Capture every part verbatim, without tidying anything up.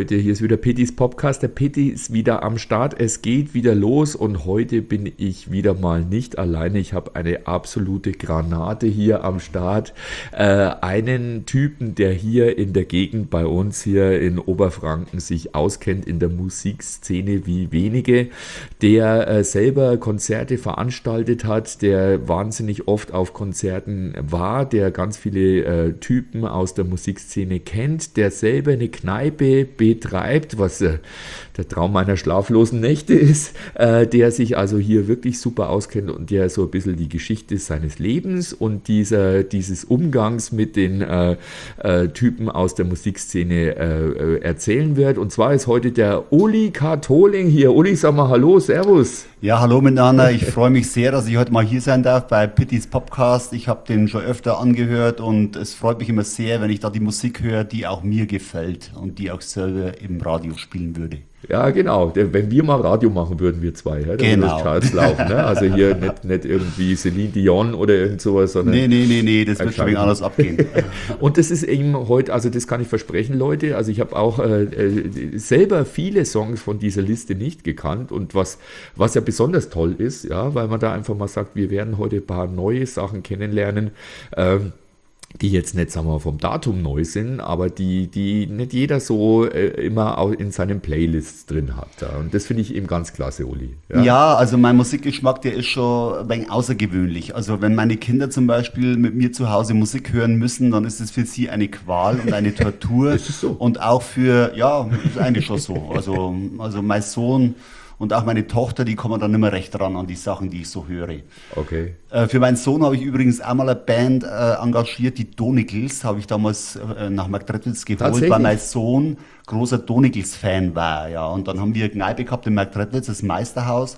Leute, hier ist wieder Pittys Podcast. Der Pitti ist wieder am Start. Es geht wieder los und heute bin ich wieder mal nicht alleine. Ich habe eine absolute Granate hier am Start. Äh, einen Typen, der hier in der Gegend bei uns hier in Oberfranken sich auskennt in der Musikszene wie wenige, der äh, selber Konzerte veranstaltet hat, der wahnsinnig oft auf Konzerten war, der ganz viele äh, Typen aus der Musikszene kennt, der selber eine Kneipe betreibt, was äh, der Traum meiner schlaflosen Nächte ist, äh, der sich also hier wirklich super auskennt und der so ein bisschen die Geschichte seines Lebens und dieser, dieses Umgangs mit den äh, äh, Typen aus der Musikszene äh, erzählen wird. Und zwar ist heute der Uli Kartoling hier. Uli, sag mal hallo, servus. Ja, hallo miteinander. Ich freue mich sehr, dass ich heute mal hier sein darf bei Pittys Podcast. Ich habe den schon öfter angehört und es freut mich immer sehr, wenn ich da die Musik höre, die auch mir gefällt und die auch selber im Radio spielen würde. Ja, genau. Wenn wir mal Radio machen würden, wir zwei, ja, dann genau. würde das laufen. Ne? Also hier nicht, nicht irgendwie Celine Dion oder irgend sowas, sondern... Nee, nee, nee, nee, das wird schon wieder anders abgehen. Und das ist eben heute, also das kann ich versprechen, Leute, also ich habe auch äh, selber viele Songs von dieser Liste nicht gekannt und was, was ja besonders toll ist, ja, weil man da einfach mal sagt, wir werden heute ein paar neue Sachen kennenlernen, ähm, die jetzt nicht, sagen wir, vom Datum neu sind, aber die, die nicht jeder so äh, immer auch in seinen Playlists drin hat. Ja. Und das finde ich eben ganz klasse, Uli. Ja? ja, also mein Musikgeschmack, der ist schon ein wenig außergewöhnlich. Also wenn meine Kinder zum Beispiel mit mir zu Hause Musik hören müssen, dann ist es für sie eine Qual und eine Tortur. Ist es so? Und auch für, ja, ist eigentlich schon so. Also, also mein Sohn und auch meine Tochter, die kommen dann nicht mehr recht ran an die Sachen, die ich so höre. Okay. Äh, für meinen Sohn habe ich übrigens einmal eine Band äh, engagiert, die Doneagles, habe ich damals äh, nach Marktredwitz geholt, weil mein Sohn großer Doneagles-Fan war. Ja. Und dann haben wir eine Kneipe gehabt in Marktredwitz, das Meisterhaus.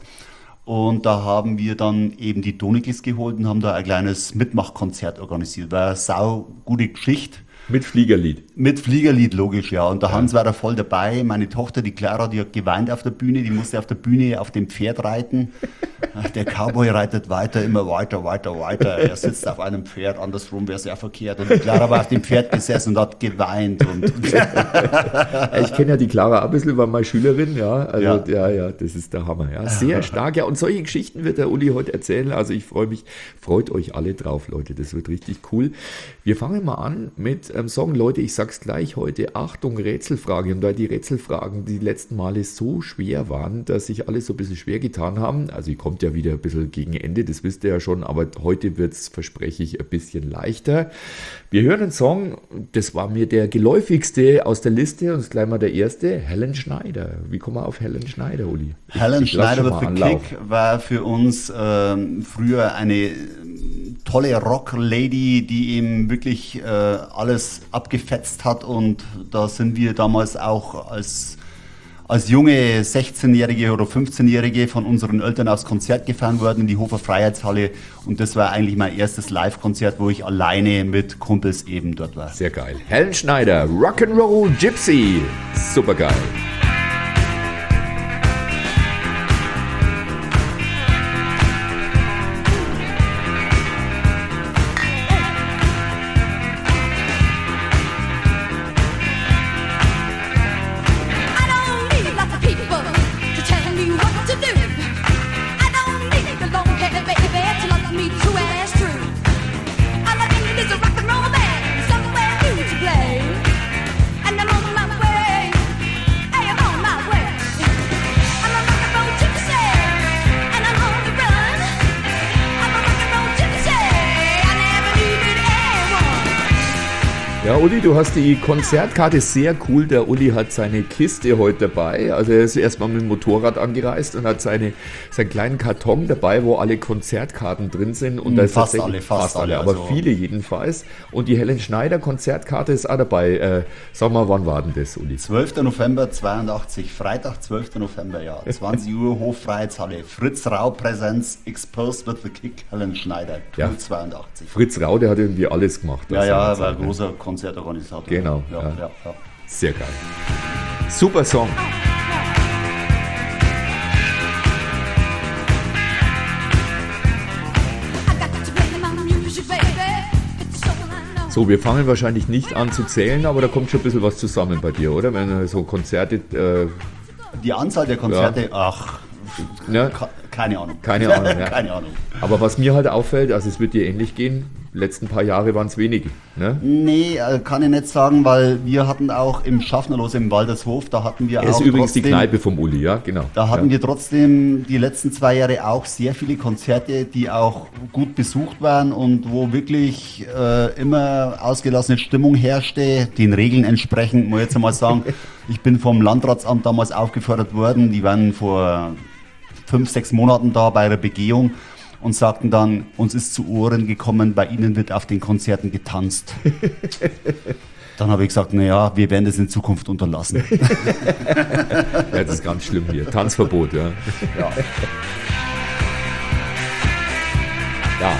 Und da haben wir dann eben die Doneagles geholt und haben da ein kleines Mitmachkonzert organisiert. War eine sau gute Geschichte. Mit Fliegerlied. Mit Fliegerlied, logisch, ja. Und der ja. Hans war da voll dabei. Meine Tochter, die Clara, die hat geweint auf der Bühne. Die musste auf der Bühne auf dem Pferd reiten. Der Cowboy reitet weiter, immer weiter, weiter, weiter. Er sitzt auf einem Pferd, andersrum wäre es ja verkehrt. Und die Clara war auf dem Pferd gesessen und hat geweint. Und ich kenne ja die Clara auch ein bisschen, war meine Schülerin. Ja, also, ja. ja, ja, das ist der Hammer. Ja. Sehr stark. Ja, und solche Geschichten wird der Uli heute erzählen. Also ich freue mich, freut euch alle drauf, Leute. Das wird richtig cool. Wir fangen mal an mit einem Song. Leute, ich sag's gleich heute. Achtung, Rätselfrage. Und da die Rätselfragen die letzten Male so schwer waren, dass sich alle so ein bisschen schwer getan haben. Also ich kommt ja wieder ein bisschen gegen Ende, das wisst ihr ja schon, aber heute wird es, verspreche ich, ein bisschen leichter. Wir hören einen Song, das war mir der geläufigste aus der Liste und ist gleich mal der erste, Helen Schneider. Wie kommen wir auf Helen Schneider, Uli? Helen Schneider with the Kick war für uns ähm, früher eine tolle Rock-Lady, die eben wirklich äh, alles abgefetzt hat und da sind wir damals auch als als junge sechzehnjährige oder fünfzehnjährige von unseren Eltern aufs Konzert gefahren worden in die Hofer Freiheitshalle und das war eigentlich mein erstes Live-Konzert, wo ich alleine mit Kumpels eben dort war. Sehr geil. Helen Schneider, Rock'n'Roll Gypsy, super geil. Ja, Uli, du hast die Konzertkarte, sehr cool. Der Uli hat seine Kiste heute dabei. Also er ist erstmal mit dem Motorrad angereist und hat seine, seinen kleinen Karton dabei, wo alle Konzertkarten drin sind. Und da ist fast alle, fast, fast alle, aber also viele jedenfalls. Und die Helen Schneider Konzertkarte ist auch dabei. Äh, sag mal, wann war denn das, Uli? zwölfter November zweiundachtzig, Freitag, zwölfter November, ja. zwanzig Uhr, Hoffreiheitshalle. Fritz Rau Präsenz, Exposed with the Kick, Helen Schneider, ja. zweiundachtzig. Fritz Rau, der hat irgendwie alles gemacht. Ja, ja, war ein großer Konzertorganisator. Genau. Ja, ja. Ja, ja. Sehr geil. Super Song. So, wir fangen wahrscheinlich nicht an zu zählen, aber da kommt schon ein bisschen was zusammen bei dir, oder? Wenn so Konzerte... Äh, Die Anzahl der Konzerte, ja. ach, ja. keine Ahnung. Keine Ahnung, ja. Keine Ahnung. Aber was mir halt auffällt, also es wird dir ähnlich gehen, die letzten paar Jahre waren es wenige, ne? Nee, kann ich nicht sagen, weil wir hatten auch im Schaffnerlos im Waldershof, da hatten wir Das auch ist übrigens trotzdem, die Kneipe vom Uli, ja, genau. Da hatten ja. wir trotzdem die letzten zwei Jahre auch sehr viele Konzerte, die auch gut besucht waren und wo wirklich äh, immer ausgelassene Stimmung herrschte, den Regeln entsprechend, muss ich jetzt einmal sagen. Ich bin vom Landratsamt damals aufgefordert worden, die waren vor fünf, sechs Monaten da bei der Begehung und sagten dann, uns ist zu Ohren gekommen, bei Ihnen wird auf den Konzerten getanzt. Dann habe ich gesagt, naja, wir werden das in Zukunft unterlassen. Ja, das ist ganz schlimm hier. Tanzverbot, ja. Ja. Ja.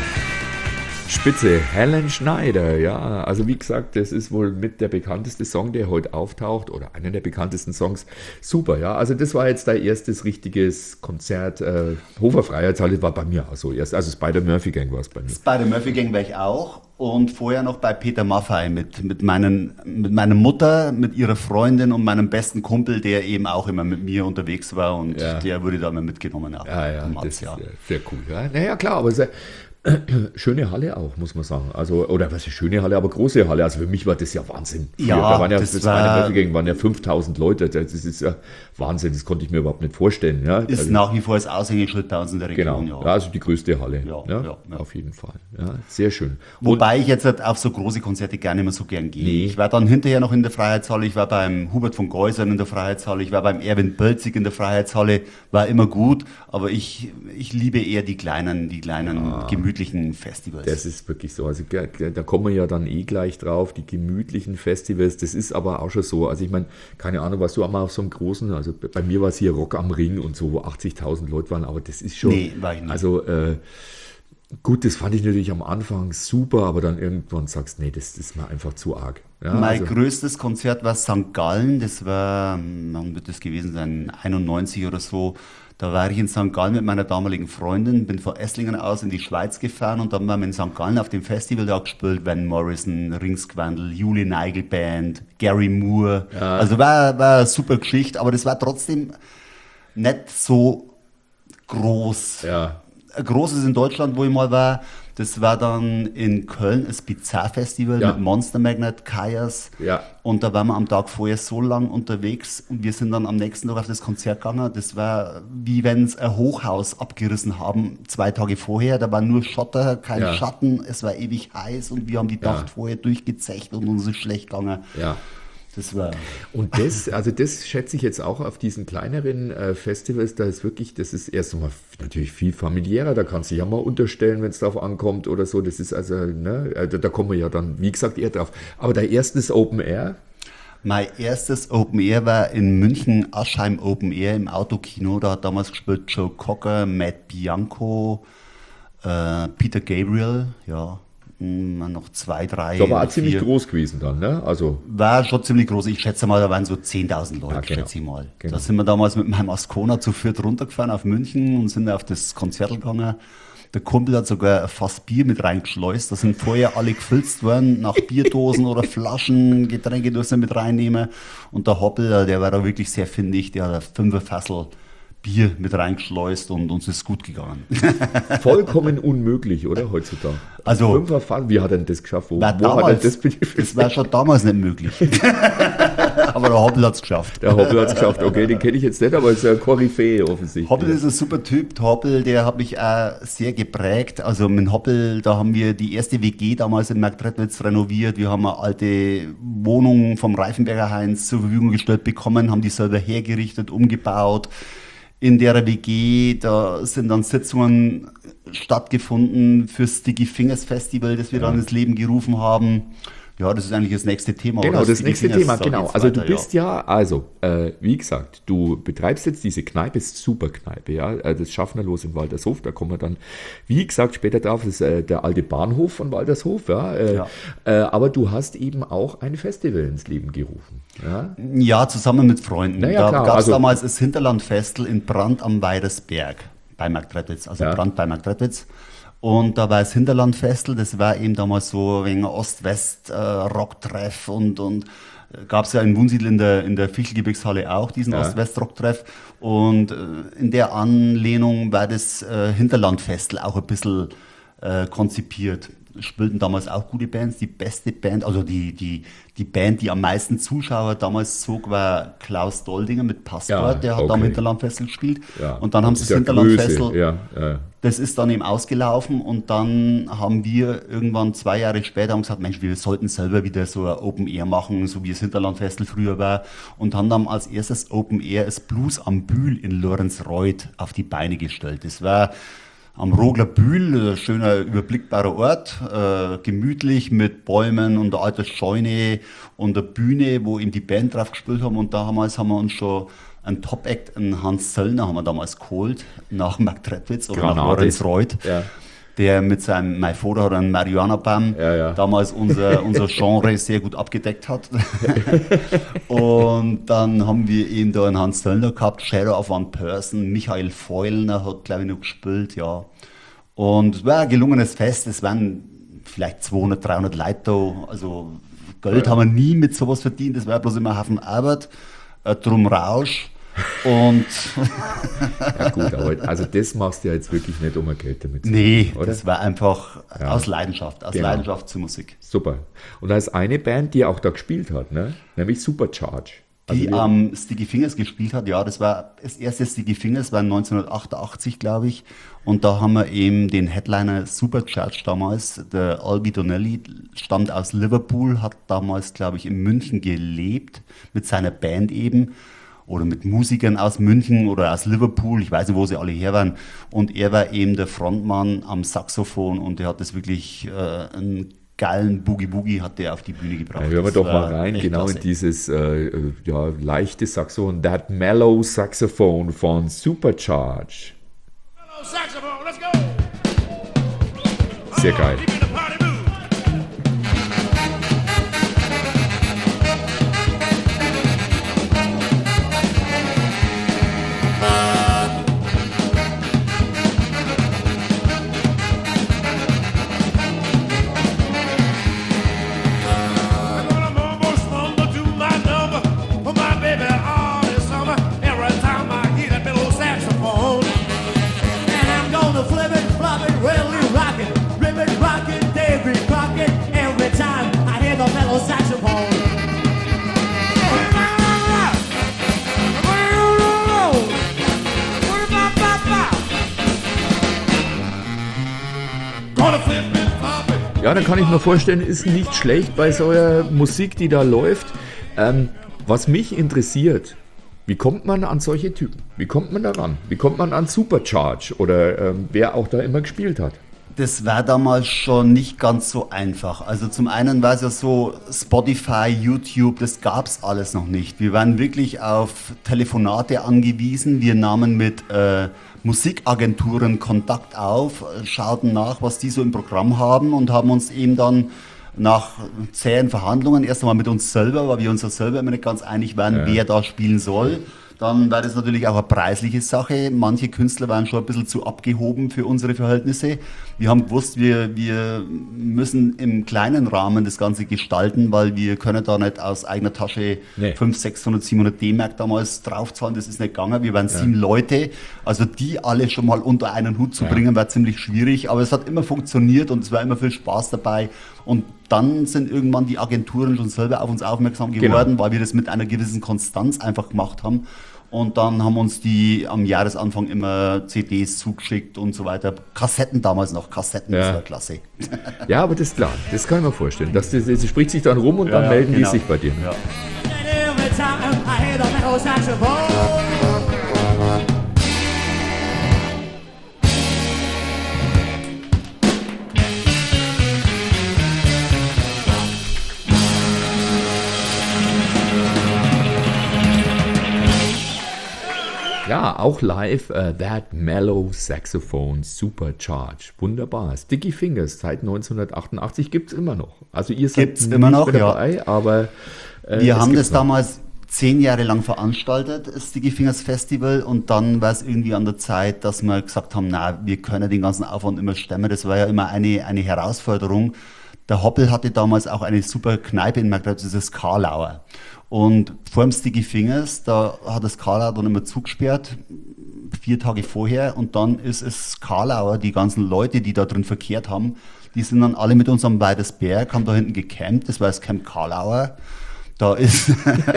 Spitze, Helen Schneider, ja, also wie gesagt, das ist wohl mit der bekannteste Song, der heute auftaucht, oder einer der bekanntesten Songs, super, ja, also das war jetzt dein erstes richtiges Konzert, äh, Hofer Freiheitshalle war bei mir auch so erst, also Spider-Murphy Gang war es bei mir. Spider-Murphy Gang war ich auch und vorher noch bei Peter Maffay mit, mit, meinen, mit meiner Mutter, mit ihrer Freundin und meinem besten Kumpel, der eben auch immer mit mir unterwegs war und ja. der wurde da immer mitgenommen. Auch ja, ja, Mats, das ist ja. sehr cool, ja, naja, klar, aber sehr, schöne Halle auch, muss man sagen. Also, oder was ist schöne Halle, aber große Halle. Also für mich war das ja Wahnsinn. Früher, ja, da waren ja, das das war, meine Murphy-Gang waren ja fünftausend Leute. Das ist ja Wahnsinn, das konnte ich mir überhaupt nicht vorstellen. Ja. Ist also, nach wie vor das Aushängeschild bei uns in der Region. Genau, ja. ja, also die größte Halle. Ja, ja, ja, ja. Auf jeden Fall. Ja, sehr schön. Wobei ich jetzt halt auf so große Konzerte gar nicht mehr so gern gehe. Nee. Ich war dann hinterher noch in der Freiheitshalle, ich war beim Hubert von Geusern in der Freiheitshalle, ich war beim Erwin Bölzig in der Freiheitshalle, war immer gut, aber ich, ich liebe eher die kleinen, die kleinen ja. gemütlichen Festivals. Das ist wirklich so. Also da kommen wir ja dann eh gleich drauf, die gemütlichen Festivals. Das ist aber auch schon so. Also ich meine, keine Ahnung, was du einmal auf so einem großen, also bei mir war es hier Rock am Ring und so, wo achtzigtausend Leute waren, aber das ist schon, nee, war ich nicht. Also äh, gut, das fand ich natürlich am Anfang super, aber dann irgendwann sagst du, nee, das, das ist mir einfach zu arg. Ja, mein also, größtes Konzert war Sankt Gallen, das war, wann wird das gewesen sein, einundneunzig oder so. Da war ich in Sankt Gallen mit meiner damaligen Freundin, bin von Esslingen aus in die Schweiz gefahren und dann waren wir in Sankt Gallen auf dem Festival da gespielt, Van Morrison, Ringsquandl, Julie Neigel Band, Gary Moore. Ja. Also war, war eine super Geschichte, aber das war trotzdem nicht so groß. Ja. Ein großes in Deutschland, wo ich mal war, das war dann in Köln das Bizarre-Festival ja. mit Monster Magnet, Kajas. Ja. Und da waren wir am Tag vorher so lang unterwegs und wir sind dann am nächsten Tag auf das Konzert gegangen. Das war wie wenn es ein Hochhaus abgerissen haben, zwei Tage vorher. Da war nur Schotter, kein ja. Schatten, es war ewig heiß und wir haben die ja. Nacht vorher durchgezecht und uns ist schlecht gegangen. Ja. Das war und das, also das schätze ich jetzt auch auf diesen kleineren äh, Festivals, da ist wirklich, das ist erst einmal natürlich viel familiärer, da kannst du dich ja mal unterstellen, wenn es darauf ankommt oder so, das ist also, ne, also da kommen wir ja dann, wie gesagt, eher drauf. Aber der erste ist Open Air. Mein erstes Open Air war in München, Aschheim Open Air im Autokino, da hat damals gespielt Joe Cocker, Matt Bianco, äh, Peter Gabriel, ja. Noch zwei, drei. Da war auch ziemlich groß gewesen dann, ne? Also war schon ziemlich groß. Ich schätze mal, da waren so zehntausend Leute, ja, genau. schätze ich mal. Genau. Da sind wir damals mit meinem Ascona zu viert runtergefahren auf München und sind auf das Konzert gegangen. Der Kumpel hat sogar fast Bier mit reingeschleust. Da sind vorher alle gefilzt worden nach Bierdosen oder Flaschen, Getränke durften mit reinnehmen. Und der Hoppel, der war da wirklich sehr findig. Der hat ein Fünferfassel Bier mit reingeschleust und uns ist gut gegangen. Vollkommen unmöglich, oder, heutzutage? Also, Fünferfahren, wie hat er denn das geschafft? Wo, war wo damals, hat er das das war schon damals nicht möglich. Aber der Hoppel hat es geschafft. Der Hoppel hat es geschafft, okay, den kenne ich jetzt nicht, aber ist ja Koryphäe offensichtlich. Hoppel ist ein super Typ. Der Hoppel, der hat mich auch sehr geprägt. Also mit Hoppel, da haben wir die erste W G damals in Marktredwitz renoviert. Wir haben eine alte Wohnung vom Reifenberger Heinz zur Verfügung gestellt bekommen, haben die selber hergerichtet, umgebaut. In der W G, da sind dann Sitzungen stattgefunden fürs Sticky Fingers Festival, das wir ja. dann ins Leben gerufen haben. Ja, das ist eigentlich das nächste Thema. Genau, oder? das Sticky nächste Fingers, Thema, genau. Also weiter, du bist ja, ja also, äh, wie gesagt, du betreibst jetzt diese Kneipe, ist super Kneipe, ja, das Schaffnerlos in Waldershof, da kommen wir dann, wie gesagt, später drauf, das ist äh, der alte Bahnhof von Waldershof, ja, äh, ja. Äh, aber du hast eben auch ein Festival ins Leben gerufen. Ja, ja zusammen mit Freunden. Naja, da gab es also, damals das Hinterlandfestel in Brand am Weidersberg bei Marktredwitz, also ja. Brand bei Marktredwitz. Und da war das Hinterlandfestel, das war eben damals so wegen Ost-West-Rocktreff äh, und, und gab es ja in Wunsiedel in der, in der Fichtelgebirgshalle auch diesen Ja. Ost-West-Rock-Treff. Und äh, in der Anlehnung war das äh, Hinterlandfestel auch ein bisschen äh, konzipiert. Spielten damals auch gute Bands. Die beste Band, also die, die, die Band, die am meisten Zuschauer damals zog, war Klaus Doldinger mit Passport. Ja, der hat okay. da am Hinterlandfestel gespielt. Ja. Und dann haben sie das Dieser Hinterlandfestel. Größe, ja, ja. Das ist dann eben ausgelaufen und dann haben wir irgendwann zwei Jahre später haben gesagt, Mensch, wir sollten selber wieder so ein Open Air machen, so wie das Hinterlandfestel früher war, und haben dann als erstes Open Air das Blues am Bühl in Lorenzreuth auf die Beine gestellt. Das war am Rogler Bühl, ein schöner, überblickbarer Ort, äh, gemütlich mit Bäumen und einer alten Scheune und der Bühne, wo eben die Band drauf gespielt haben, und damals haben wir uns schon einen Top-Act, einen Hans Zöllner haben wir damals geholt, nach Mark Trettwitz oder Granate. nach Lorenzreuth, Ja. der mit seinem, mein Vater hat einen Marihuana-Baum, Ja, ja. damals unser, unser Genre sehr gut abgedeckt hat. Und dann haben wir eben da einen Hans Zöllner gehabt, Shadow of One Person, Michael Feulner hat, glaube ich, noch gespielt, ja. Und es war ein gelungenes Fest, es waren vielleicht zweihundert, dreihundert Leute da, also Geld Ja. haben wir nie mit sowas verdient, das war bloß immer ein Haufen Arbeit, äh, drum Rausch. Und Ja gut, aber also das machst du ja jetzt wirklich nicht, um ein Geld damit zu nee, machen, oder? das war einfach Ja. aus Leidenschaft, aus Genau. Leidenschaft zur Musik. Super. Und da ist eine Band, die auch da gespielt hat, ne? Nämlich Supercharge. Also Die die- am Sticky Fingers gespielt hat, ja, das war das erste Sticky Fingers, war neunzehnhundertachtundachtzig, glaube ich. Und da haben wir eben den Headliner Supercharge damals, der Albi Donnelly, stammt aus Liverpool, hat damals, glaube ich, in München gelebt, mit seiner Band eben. Oder mit Musikern aus München oder aus Liverpool, ich weiß nicht, wo sie alle her waren. Und er war eben der Frontmann am Saxophon und der hat das wirklich, äh, einen geilen Boogie-Boogie hat der auf die Bühne gebracht. Ja, hören wir Das doch war mal rein, echt genau klasse. in dieses äh, äh, ja, leichte Saxophon, That Mellow Saxophon von Supercharge. Saxophone, let's go. Sehr geil. Keep in the party mood. I'm gonna mumble, slumber to my number for my baby all this summer. Every time I hear that little saxophone. And I'm gonna flip it, flop it, really rock it, rip it, rock it, David rock it. Every time I hear the mellow saxophone. Gonna flip it, flop it. Ja, dann kann ich mir vorstellen, ist nicht schlecht bei so einer Musik, die da läuft. Ähm, was mich interessiert, wie kommt man an solche Typen? Wie kommt man daran? Wie kommt man an Supercharge oder ähm, wer auch da immer gespielt hat? Das war damals schon nicht ganz so einfach. Also zum einen war es ja so, Spotify, YouTube, das gab's alles noch nicht. Wir waren wirklich auf Telefonate angewiesen. Wir nahmen mit äh, Musikagenturen Kontakt auf, äh, schauten nach, was die so im Programm haben und haben uns eben dann nach zähen Verhandlungen erst einmal mit uns selber, weil wir uns ja selber immer nicht ganz einig waren, Ja. wer da spielen soll. Dann war das natürlich auch eine preisliche Sache. Manche Künstler waren schon ein bisschen zu abgehoben für unsere Verhältnisse. Wir haben gewusst, wir, wir müssen im kleinen Rahmen das Ganze gestalten, weil wir können da nicht aus eigener Tasche Nee. fünfhundert, sechshundert, siebenhundert D-Mark damals draufzahlen. Das ist nicht gegangen. Wir waren sieben Leute. Also die alle schon mal unter einen Hut zu Ja. bringen, war ziemlich schwierig. Aber es hat immer funktioniert und es war immer viel Spaß dabei. Und dann sind irgendwann die Agenturen schon selber auf uns aufmerksam geworden, Genau. weil wir das mit einer gewissen Konstanz einfach gemacht haben. Und dann haben uns die am Jahresanfang immer C Ds zugeschickt und so weiter. Kassetten damals noch, Kassetten, das Ja. war klasse. Ja, aber das ist klar, das kann ich mir vorstellen. Das, das, das spricht sich dann rum und dann Ja, melden genau. die sich bei dir. Ja. And every time I hear the mellow saxophone. Ja, auch live, äh, That Mellow Saxophone Supercharge. Wunderbar. Sticky Fingers seit neunzehnhundertachtundachtzig gibt es immer noch. Also ihr seid Gibt's immer nicht noch, mehr ja. dabei, aber äh, Wir es haben gibt's das noch. damals zehn Jahre lang veranstaltet, das Sticky Fingers Festival, und dann war es irgendwie an der Zeit, dass wir gesagt haben, na, wir können den ganzen Aufwand immer stemmen. Das war ja immer eine, eine Herausforderung. Der Hoppel hatte damals auch eine super Kneipe in Marktredwitz, das ist Karlauer. Und vor dem Sticky Fingers, da hat das Karlauer dann immer zugesperrt, vier Tage vorher, und dann ist es Karlauer, die ganzen Leute, die da drin verkehrt haben, die sind dann alle mit uns am Weidesberg, haben da hinten gecampt, das war das Camp Karlauer. Da ist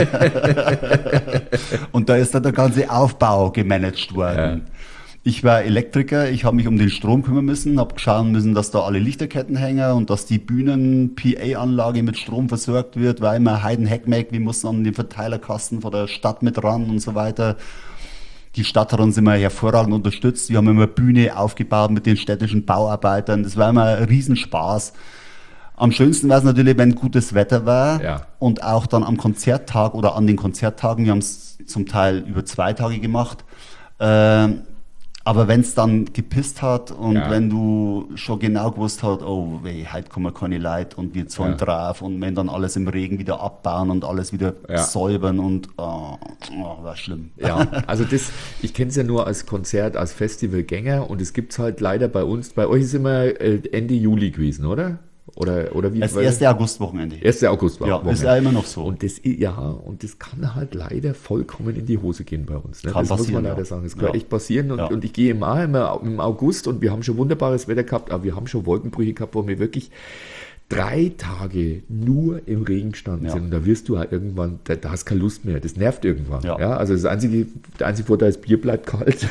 und da ist dann der ganze Aufbau gemanagt worden. Ja. Ich war Elektriker, ich habe mich um den Strom kümmern müssen, habe schauen müssen, dass da alle Lichterketten hängen und dass die Bühnen-P A-Anlage mit Strom versorgt wird, war immer Heidenheckmeck, wir mussten an den Verteilerkasten von der Stadt mit ran und so weiter. Die Stadt hat uns immer hervorragend unterstützt, wir haben immer Bühne aufgebaut mit den städtischen Bauarbeitern, das war immer ein Riesenspaß. Am schönsten war es natürlich, wenn gutes Wetter war, ja. Und auch dann am Konzerttag oder an den Konzerttagen, wir haben es zum Teil über zwei Tage gemacht, äh, aber wenn es dann gepisst hat und ja. Wenn du schon genau gewusst hast, oh weh, heute kommen keine Leute und wir zahlen ja. drauf, und wenn dann alles im Regen wieder abbauen und alles wieder ja. säubern und oh, oh, war schlimm. Ja, also das, ich kenne es ja nur als Konzert, als Festivalgänger, und es gibt es halt leider bei uns, bei euch ist immer Ende Juli gewesen, oder? Oder, oder wie? Das erste Augustwochenende. erste Augustwochenende. Ja, ist ja immer noch so. Und das, ja, und das kann halt leider vollkommen in die Hose gehen bei uns. Ne? Kann das passieren, muss man leider ja. sagen. Das kann ja. echt passieren. Und, ja. und ich gehe immer, immer im August, und wir haben schon wunderbares Wetter gehabt, aber wir haben schon Wolkenbrüche gehabt, wo wir wirklich drei Tage nur im Regen gestanden ja. sind. Und da wirst du halt irgendwann, da, da hast du keine Lust mehr. Das nervt irgendwann. Ja. Ja? Also das einzige, der einzige Vorteil ist, Bier bleibt kalt.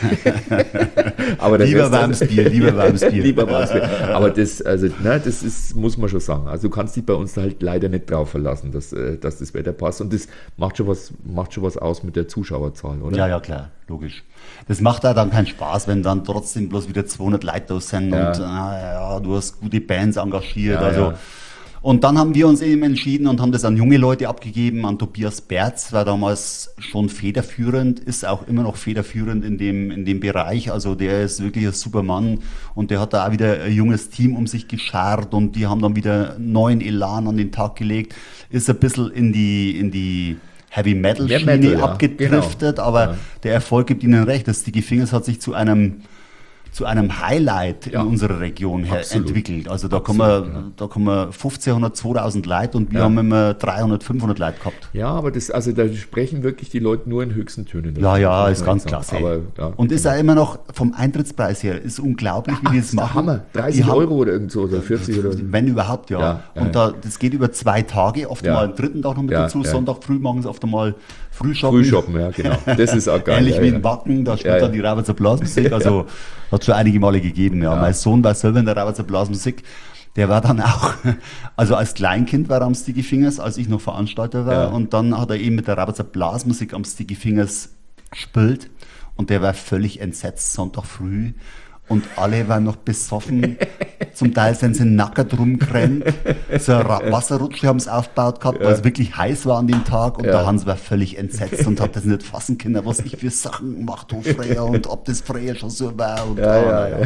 Aber lieber warmes Bier, lieber warmes Bier. lieber warmes Bier. Aber das, also, ne, das ist, muss man schon sagen. Also du kannst dich bei uns halt leider nicht drauf verlassen, dass, dass das Wetter passt. Und das macht schon was, macht schon was aus mit der Zuschauerzahl, oder? Ja, ja, klar, logisch. Das macht auch dann keinen Spaß, wenn dann trotzdem bloß wieder zweihundert Leute da sind ja. Und ah, ja, du hast gute Bands engagiert. Ja, also. Ja. Und dann haben wir uns eben entschieden und haben das an junge Leute abgegeben, an Tobias Berz, war damals schon federführend, ist auch immer noch federführend in dem, in dem Bereich. Also der ist wirklich ein super Mann, und der hat da auch wieder ein junges Team um sich geschart, und die haben dann wieder neuen Elan an den Tag gelegt. Ist ein bisschen in die, in die Heavy Metal Schiene Metal, ja. abgedriftet, genau. Aber ja. Der Erfolg gibt ihnen recht. Das Sticky Fingers hat sich zu einem zu einem Highlight ja. in unserer Region her Absolut. entwickelt. Also da kommen wir, ja. da kommen fünfzehnhundert, zweitausend Leute, und wir ja. haben immer dreihundert, fünfhundert Leute gehabt. Ja, aber das, also da sprechen wirklich die Leute nur in höchsten Tönen. Ja, ja, ist ganz klasse. Aber, ja, und ist genau. auch immer noch vom Eintrittspreis her, ist unglaublich, wie ja, die das machen. Hammer, dreißig Euro oder irgend so, oder vierzig oder wenn überhaupt, ja. ja, ja und da, das geht über zwei Tage, oft ja. mal am dritten Tag noch mit ja, dazu, ja. Sonntag früh machen sie oft einmal Frühshoppen. Frühshoppen, ja, genau. Das ist auch geil. Ähnlich ja, wie ja. in Wacken, da spielt ja, dann die Rabatzer Blasmusik, also ja. hat schon einige Male gegeben. Ja. Ja. Mein Sohn war selber in der Rabatzer Blasmusik, der war dann auch, also als Kleinkind war er am Sticky Fingers, als ich noch Veranstalter war, ja. und dann hat er eben mit der Rabatzer Blasmusik am Sticky Fingers gespielt, und der war völlig entsetzt, Sonntag früh. Und alle waren noch besoffen, zum Teil sind sie nackert rumgerannt, so eine Wasserrutsche haben sie aufgebaut gehabt, ja. weil es wirklich heiß war an dem Tag, und ja. der Hans war völlig entsetzt und hat das nicht fassen können, was ich für Sachen gemacht habe früher und ob das früher schon so war. Und ja, ja, ja.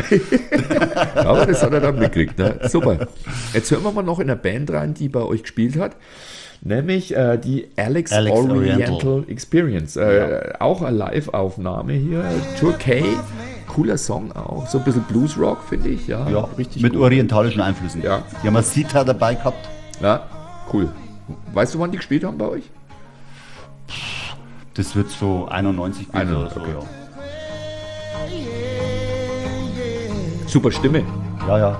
ja. Aber das hat er dann mitgekriegt, ne? Super. Jetzt hören wir mal noch in eine Band rein, die bei euch gespielt hat. Nämlich äh, die Alex, Alex Oriental, Oriental Experience. Äh, ja. Auch eine Live-Aufnahme hier. Turkey. Cooler Song auch. So ein bisschen Blues-Rock, finde ich. Ja, ja, richtig mit gut. Orientalischen Einflüssen. Ja. Die haben eine Sitar dabei gehabt. Ja, cool. Weißt du, wann die gespielt haben bei euch? Das wird so einundneunzig einundneunzig, oder so, okay. ja. Super Stimme. Ja, ja.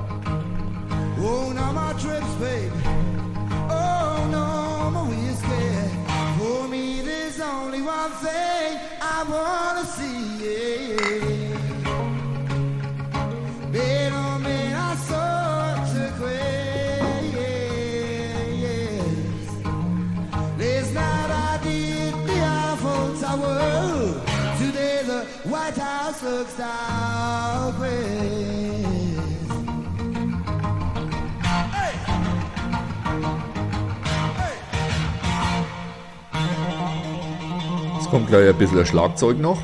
White House looks down hey. Hey. Jetzt kommt gleich ein bisschen ein Schlagzeug noch.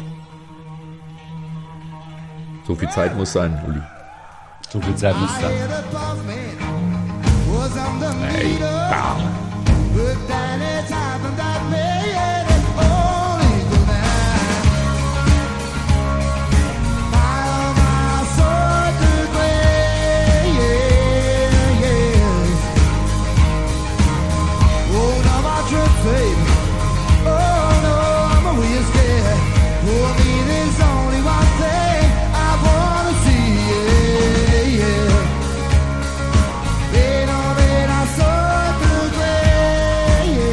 So viel Zeit muss sein, Uli. So viel Zeit muss sein. Hey, bam.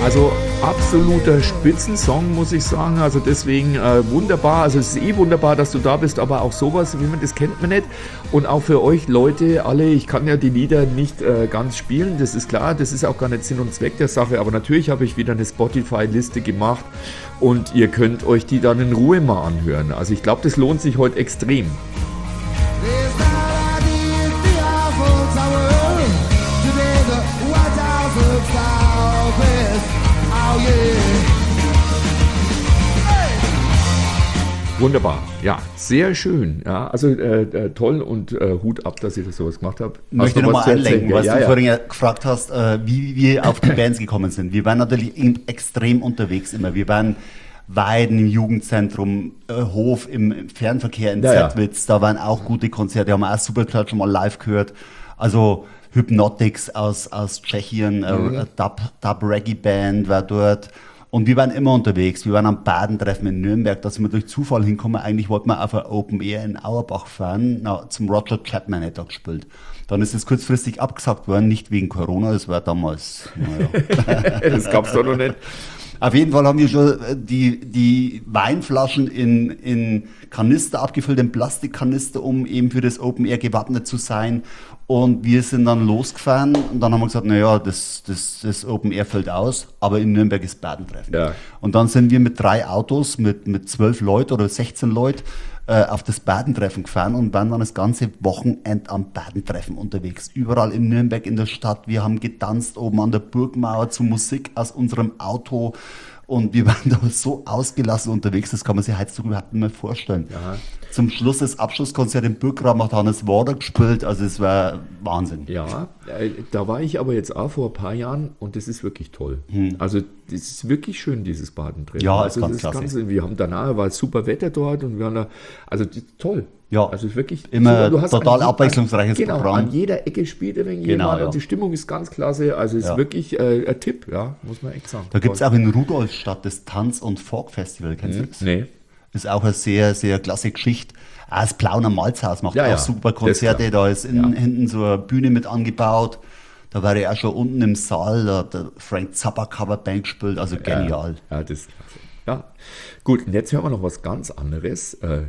Also absoluter Spitzensong, muss ich sagen. Also deswegen äh, wunderbar. Also es ist eh wunderbar, dass du da bist, aber auch sowas, wie man das kennt man nicht. Und auch für euch Leute, alle, ich kann ja die Lieder nicht äh, ganz spielen, das ist klar, das ist auch gar nicht Sinn und Zweck der Sache. Aber natürlich habe ich wieder eine Spotify-Liste gemacht und ihr könnt euch die dann in Ruhe mal anhören. Also ich glaube, das lohnt sich heute extrem. Wunderbar, ja, sehr schön. Ja, also äh, äh, toll und äh, Hut ab, dass ihr das sowas gemacht habt. Ich möchte nochmal einlenken, was ja, du ja. vorhin ja gefragt hast, äh, wie wir auf die Bands gekommen sind. Wir waren natürlich in, extrem unterwegs immer. Wir waren Weiden im Jugendzentrum, äh, Hof im Fernverkehr in Ja, Zettwitz, da waren auch gute Konzerte, haben wir auch Supercloud schon mal live gehört. Also Hypnotics aus, aus Tschechien, mhm. äh, Dub, Dub Reggae Band war dort. Und wir waren immer unterwegs. Wir waren am Badentreffen in Nürnberg, da sind wir durch Zufall hinkommen. Eigentlich wollten wir auf ein Open Air in Auerbach fahren. Na, zum Roger Chapman hat er gespielt. Dann ist es kurzfristig abgesagt worden, nicht wegen Corona, das war damals, naja. Das gab's doch noch nicht. Auf jeden Fall haben wir schon die, die Weinflaschen in, in Kanister abgefüllt, in Plastikkanister, um eben für das Open Air gewappnet zu sein. Und wir sind dann losgefahren und dann haben wir gesagt, naja, das, das, das Open Air fällt aus, aber in Nürnberg ist Badentreffen. Ja. Und dann sind wir mit drei Autos, mit, mit zwölf Leuten oder sechzehn Leuten äh, auf das Badentreffen gefahren und waren dann das ganze Wochenende am Badentreffen unterwegs. Überall in Nürnberg in der Stadt. Wir haben getanzt oben an der Burgmauer zu Musik aus unserem Auto. Und wir waren da so ausgelassen unterwegs, das kann man sich heutzutage überhaupt nicht mehr vorstellen. Ja. Zum Schluss das Abschlusskonzert im Burggraben hat Hannes Wader gespielt, also es war Wahnsinn. Ja, äh, da war ich aber jetzt auch vor ein paar Jahren und das ist wirklich toll. Hm. Also das ist wirklich schön, dieses Badentreffen. Ja, also ganz das klasse. Ganze, wir haben danach, war super Wetter dort und wir haben da, also das, toll. Ja, also es ist wirklich immer super. Du hast total an, abwechslungsreiches genau, Programm. An jeder Ecke spielt ein wenig Genau, jemand ja. und die Stimmung ist ganz klasse. Also es ist Ja. wirklich äh, ein Tipp, ja, muss man echt sagen. Da gibt es auch in Rudolstadt das Tanz- und Folk-Festival, kennst du das? Nee. Ist auch eine sehr, sehr klasse Geschichte. Auch das Plauner Malzhaus macht Ja, auch ja, super das ist Konzerte. klar. Da ist in, Ja. hinten so eine Bühne mit angebaut. Da war ich auch schon unten im Saal, da hat der Frank Zappa Coverband gespielt, also genial. Ja, ja, das ist klasse. Ja, gut, und jetzt hören wir noch was ganz anderes. Äh,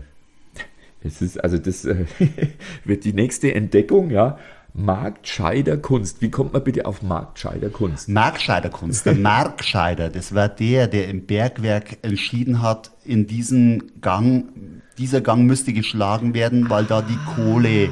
Es ist, also das äh, wird die nächste Entdeckung, ja. Marktscheider Kunst. Wie kommt man bitte auf Marktscheider Kunst? Markscheider Kunst, der Markscheider, das war der, der im Bergwerk entschieden hat, in diesen Gang, dieser Gang müsste geschlagen werden, weil da die Kohle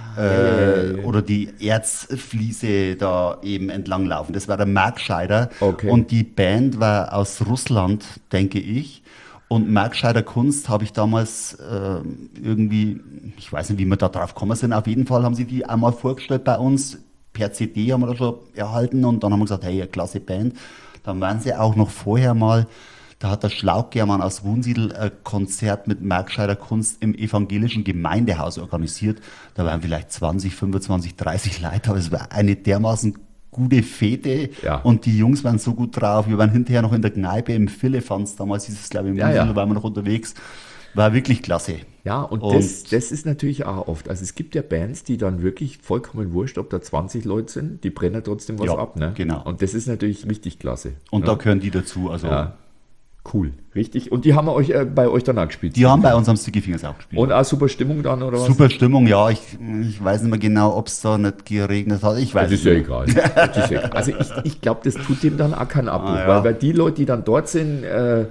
äh, oder die Erzfliese da eben entlang laufen. Das war der Markscheider. Okay. Und die Band war aus Russland, denke ich. Und Markscheider Kunst habe ich damals äh, irgendwie, ich weiß nicht, wie wir da drauf gekommen sind, auf jeden Fall haben sie die einmal vorgestellt bei uns, per C D haben wir das schon erhalten und dann haben wir gesagt, hey, eine klasse Band. Dann waren sie auch noch vorher mal, da hat der Schlauggermann aus Wunsiedel ein Konzert mit Markscheider Kunst im evangelischen Gemeindehaus organisiert. Da waren vielleicht zwanzig, fünfundzwanzig, dreißig Leute, aber es war eine dermaßen gute Fete Ja. und die Jungs waren so gut drauf. Wir waren hinterher noch in der Kneipe im Philippans, damals hieß es, glaube ich, im Ja, Wunsiedel, ja. waren wir noch unterwegs. War wirklich klasse. Ja, und, Und- das, das ist natürlich auch oft. Also es gibt ja Bands, die dann wirklich vollkommen wurscht, ob da zwanzig Leute sind, die brennen trotzdem was Ja, ab. Ne? genau. Und das ist natürlich richtig klasse. Und ja. da gehören die dazu. Also Ja, cool, richtig. Und die haben euch äh, bei euch danach gespielt? die haben bei uns am Sticky Fingers auch gespielt. Und auch super Stimmung dann, oder was? Super Stimmung, ja. Ich, ich weiß nicht mehr genau, ob es da nicht geregnet hat. Ich weiß Das ist es ja nicht. egal. Das ist ja egal. Also ich, ich glaube, das tut dem dann auch keinen Abbruch, Ah, ja. weil, weil die Leute, die dann dort sind, äh,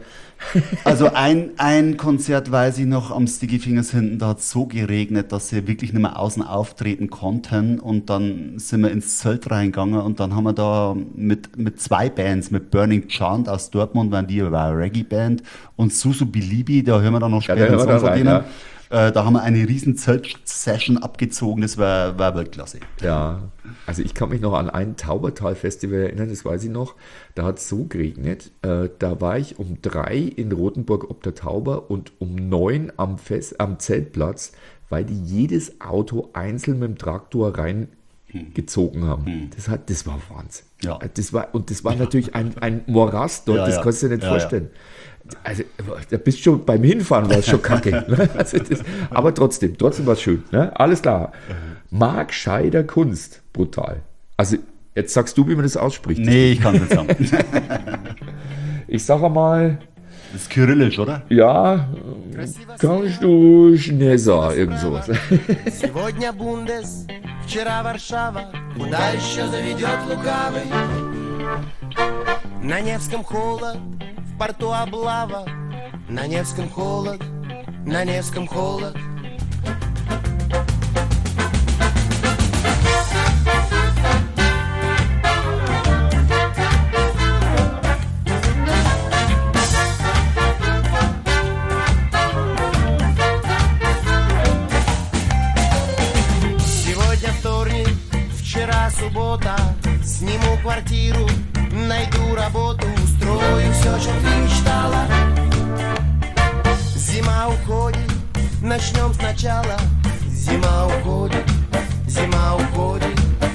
Also ein, ein Konzert weiß ich noch am Sticky Fingers hinten, da hat es so geregnet, dass sie wirklich nicht mehr außen auftreten konnten und dann sind wir ins Zelt reingegangen und dann haben wir da mit, mit zwei Bands, mit Burning Chant aus Dortmund, waren die, war eine Reggae-Band und Susu Bilibi, da hören wir dann noch Ja, später da einen hören wir Song da von rein, denen. Äh, da haben wir eine riesen Zelt-Session abgezogen, das war, war Weltklasse. ja, also ich kann mich noch an ein Taubertal-Festival erinnern, das weiß ich noch, da hat es so geregnet, äh, da war ich um drei in Rothenburg ob der Tauber und um neun am, Fest, am Zeltplatz, weil die jedes Auto einzeln mit dem Traktor reingezogen haben. Das, hat, das war Wahnsinn. Ja. Das war, und das war natürlich ein, ein Morast dort, Ja, das ja. kannst du dir nicht Ja, vorstellen. Also, da bist du schon beim Hinfahren, war es schon kacke. Ne? Also das, aber trotzdem, trotzdem war es schön. Ne? Alles klar. Markscheider Kunst, brutal. Also Jetzt sagst du, wie man das ausspricht. Nee, ich kann es nicht sagen. Ich sage mal, Das ist kyrillisch, oder? ja, kannst du schnell sagen, irgend sowas. Сегодня Бундес, вчера Варшава, куда еще заведет лукавый? На Невском холод, в порту облава, на Невском холод, на Невском холод. Суббота, сниму квартиру, найду работу, устрою все, чем ты мечтала. Зима уходит, начнем сначала. Зима уходит, зима уходит.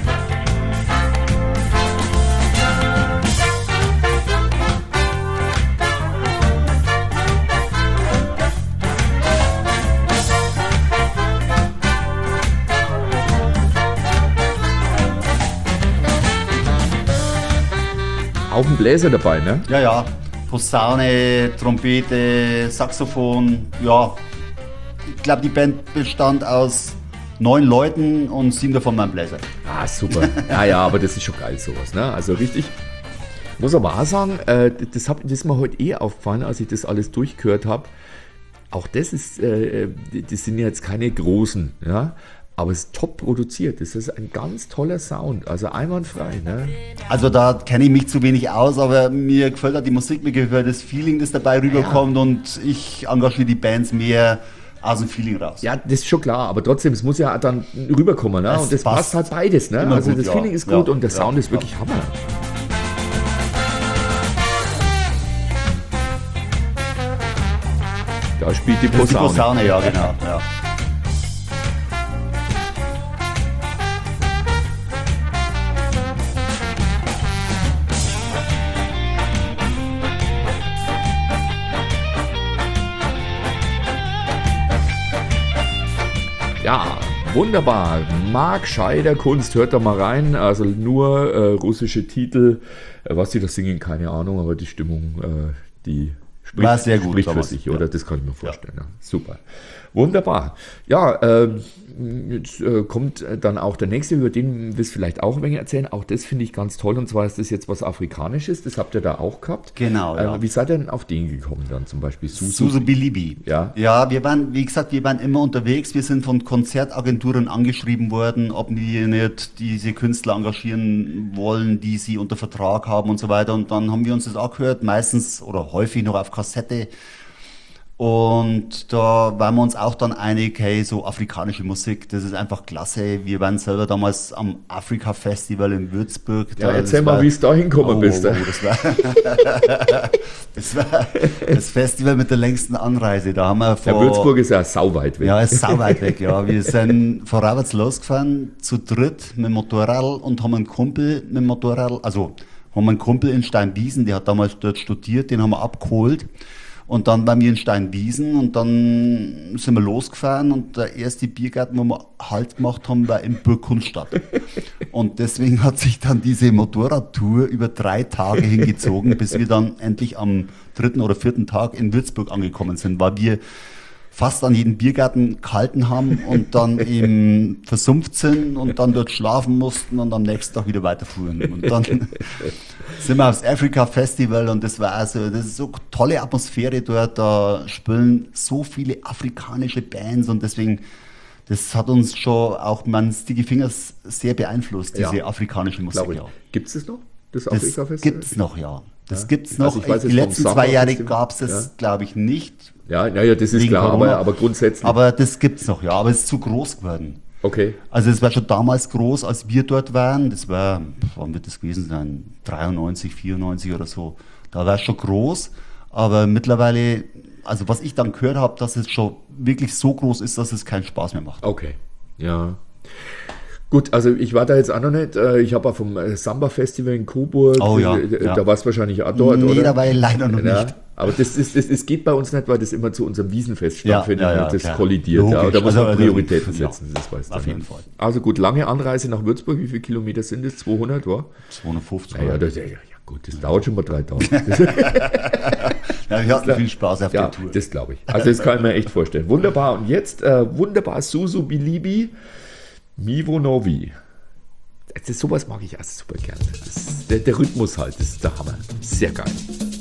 Auch ein Bläser dabei, ne? Ja, ja. Posaune, Trompete, Saxophon. Ja, ich glaube, die Band bestand aus neun Leuten und sieben davon waren Bläser. Ah, super. Ja, ja, aber das ist schon geil, sowas, ne? Also richtig. Muss aber auch sagen, äh, das, hab, das ist mir heute eh aufgefallen, als ich das alles durchgehört habe. Auch das ist, äh, das sind jetzt keine großen, ja? Aber es ist top produziert. Das ist ein ganz toller Sound, also einwandfrei. Ne? Also da kenne ich mich zu wenig aus, aber mir gefällt auch die Musik, mir gefällt das Feeling, das dabei rüberkommt Ja. und ich engagiere die Bands mehr aus dem Feeling raus. Ja, das ist schon klar, aber trotzdem, es muss ja dann rüberkommen. Ne? Es Und das passt, passt halt beides. Ne? immer Also gut, das ja. Feeling ist Ja, gut und der ja, Sound ist ja. wirklich Hammer. Da spielt die Das ist die Posaune. Posaune, ja genau. Ja. Ja, wunderbar. Marc Scheider Kunst, hört da mal rein. Also nur äh, russische Titel. Äh, was die da singen, keine Ahnung, aber die Stimmung, äh, die spricht, War sehr gut spricht für damals, sich, ja. oder? Das kann ich mir vorstellen. Ja. Super. Wunderbar. Ja, ähm, jetzt äh, kommt dann auch der nächste, über den willst du vielleicht auch ein wenig erzählen. Auch das finde ich ganz toll. Und zwar ist das jetzt was Afrikanisches. Das habt ihr da auch gehabt. Genau, ja. Äh, wie seid ihr denn auf den gekommen dann? Zum Beispiel Susu? Susu Bilibi. Ja. Ja, wir waren, wie gesagt, wir waren immer unterwegs. Wir sind von Konzertagenturen angeschrieben worden, ob wir nicht diese Künstler engagieren wollen, die sie unter Vertrag haben und so weiter. Und dann haben wir uns das angehört, meistens oder häufig noch auf Kassette. Und da waren wir uns auch dann einig, hey, so afrikanische Musik, das ist einfach klasse. Wir waren selber damals am Afrika-Festival in Würzburg. Ja, Da- erzähl das mal, war- wie es da hingekommen Oh, bist. oh, oh, das, war das war das Festival mit der längsten Anreise. Da haben wir vor, Ja, Würzburg ist ja sauweit weg. ja, ist sau weit weg, ja. Wir sind vorwärts losgefahren, zu dritt mit dem Motorrad und haben einen Kumpel mit dem Motorrad, also haben einen Kumpel in Steinwiesen, der hat damals dort studiert, den haben wir abgeholt. Und dann waren wir in Steinwiesen und dann sind wir losgefahren und der erste Biergarten, wo wir Halt gemacht haben, war in Burgkunststadt. Und deswegen hat sich dann diese Motorradtour über drei Tage hingezogen, bis wir dann endlich am dritten oder vierten Tag in Würzburg angekommen sind, weil wir fast an jeden Biergarten gehalten haben und dann eben versumpft sind und dann dort schlafen mussten und am nächsten Tag wieder weiterfuhren. Und dann sind wir aufs Africa Festival und das war also, das ist so eine tolle Atmosphäre dort, da spielen so viele afrikanische Bands und deswegen, das hat uns schon auch man Sticky Fingers sehr beeinflusst, diese Ja. afrikanische Musik. Glaube ich. Ja. Gibt es das noch? Das Das Afrika-Festival? gibt's noch, ja. Das Ja. gibt's noch. Also ich weiß die jetzt vom letzten zwei Summer Jahre Festival. gab es das, Ja. glaube ich, nicht. Ja, naja, das ist Wegen klar, Corona. aber, aber grundsätzlich. Aber das gibt's noch, ja. Aber es ist zu groß geworden. okay. Also es war schon damals groß, als wir dort waren. Das war, wann wird das gewesen sein? dreiundneunzig, vierundneunzig oder so. Da war es schon groß. Aber mittlerweile, also was ich dann gehört habe, dass es schon wirklich so groß ist, dass es keinen Spaß mehr macht. Okay. Ja. Gut, also ich war da jetzt auch noch nicht. äh, Ich habe auch vom äh, Samba-Festival in Coburg, Oh ja, äh, ja. da warst du wahrscheinlich auch dort, Nee, oder? da war ich leider noch Ja, nicht. aber das, ist, das, das geht bei uns nicht, weil das immer zu unserem Wiesenfest Ja, stattfindet ja, ja, und das klar. kollidiert. Ja, Logisch. da muss Also, man also, Prioritäten ja, setzen, das weißt du. auf ne? jeden Fall. Also gut, lange Anreise nach Würzburg, wie viele Kilometer sind es? zweihundert, war? zweihundertfünfzig. Ja, ja, das, ja, ja gut, das dauert schon mal drei Tage. Ja, wir hatten viel Spaß auf Ja, der Tour. das glaube ich. Also das kann ich mir echt vorstellen. Wunderbar. Und jetzt äh, wunderbar Susu Bilibi Mivo Novi. Das ist, sowas mag ich auch super gerne. Das ist, der, der Rhythmus halt, das ist der Hammer. Sehr geil.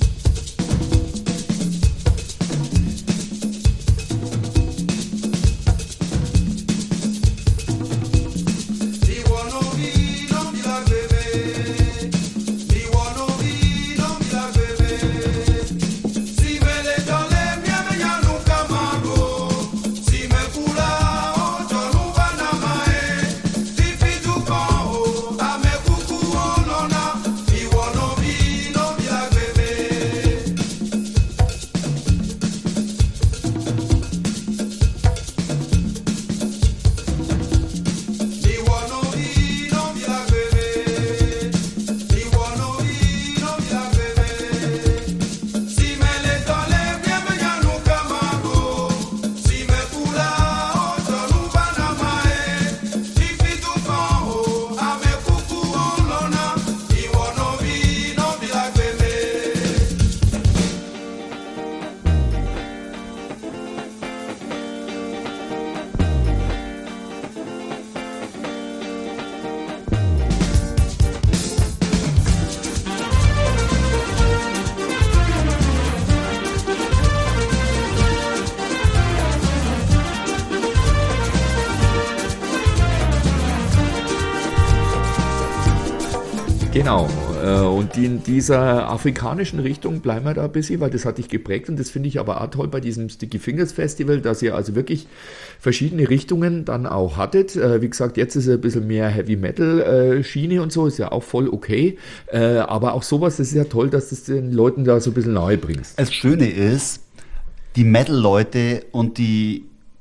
Genau. äh, Und die- in dieser afrikanischen Richtung bleiben wir da ein bisschen, weil das hat dich geprägt und das finde ich aber auch toll bei diesem Sticky Fingers Festival, dass ihr also wirklich verschiedene Richtungen dann auch hattet. Äh, Wie gesagt, jetzt ist es ein bisschen mehr Heavy Metal äh, Schiene und so, ist ja auch voll okay. Äh, Aber auch sowas, das ist ja toll, dass du es den Leuten da so ein bisschen nahe bringst. Das Schöne ist, die Metal-Leute und die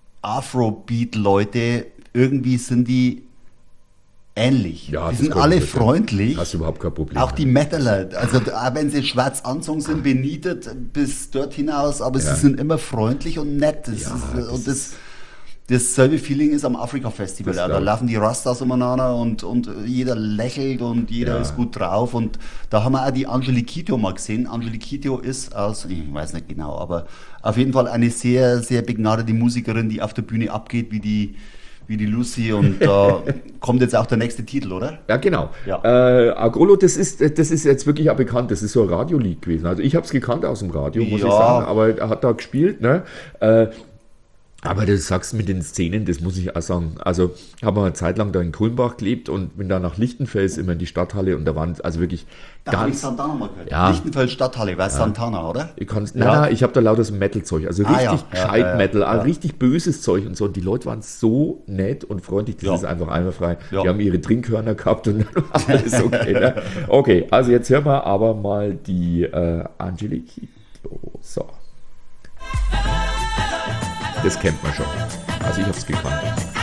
Afrobeat-Leute, irgendwie sind die ähnlich. Ja, die das sind kann ich alle mir vorstellen. freundlich. Hast du überhaupt kein Problem. Auch die Metaler, also auch wenn sie schwarz anzogen sind, benietet bis dort hinaus, aber Ja. sie sind immer freundlich und nett. Das Ja, ist, das und das, dasselbe Feeling ist am Afrika-Festival. Das Da glaub ich. laufen die Rastas umeinander und, und jeder lächelt und jeder Ja. ist gut drauf. Und da haben wir auch die Angeliquito mal gesehen. Angeliquito ist aus, ich weiß nicht genau, aber auf jeden Fall eine sehr, sehr begnadete Musikerin, die auf der Bühne abgeht, wie die wie die Lucy, und da kommt jetzt auch der nächste Titel, oder? Ja, genau. Ja. Äh, Agrolo, das ist, das ist jetzt wirklich auch bekannt. Das ist so ein Radiolied gewesen. Also ich habe es gekannt aus dem Radio, muss Ja. ich sagen. Aber er hat da gespielt. Ne? Äh, aber du sagst mit den Szenen, das muss ich auch sagen. Also habe eine Zeit lang da in Kulmbach gelebt und bin da nach Lichtenfels immer in die Stadthalle und da waren also wirklich Da habe ich ganz... Santana mal gehört. Ja. Lichtenfeld Stadthalle, war Santana, oder? Ich kann's, nein, Ja. nein, ich habe da lauter so Metal-Zeug, also Ah, richtig ja, ja, gescheit ja, ja, Metal, ja. also richtig böses Zeug und so. Und die Leute waren so nett und freundlich, das Ja. ist einfach einwandfrei. Ja. Die haben ihre Trinkhörner gehabt und dann war alles okay. Ne? Okay, also jetzt hören wir aber mal die äh, Angeliquito. So. Das kennt man schon. Also ich habe es gekannt.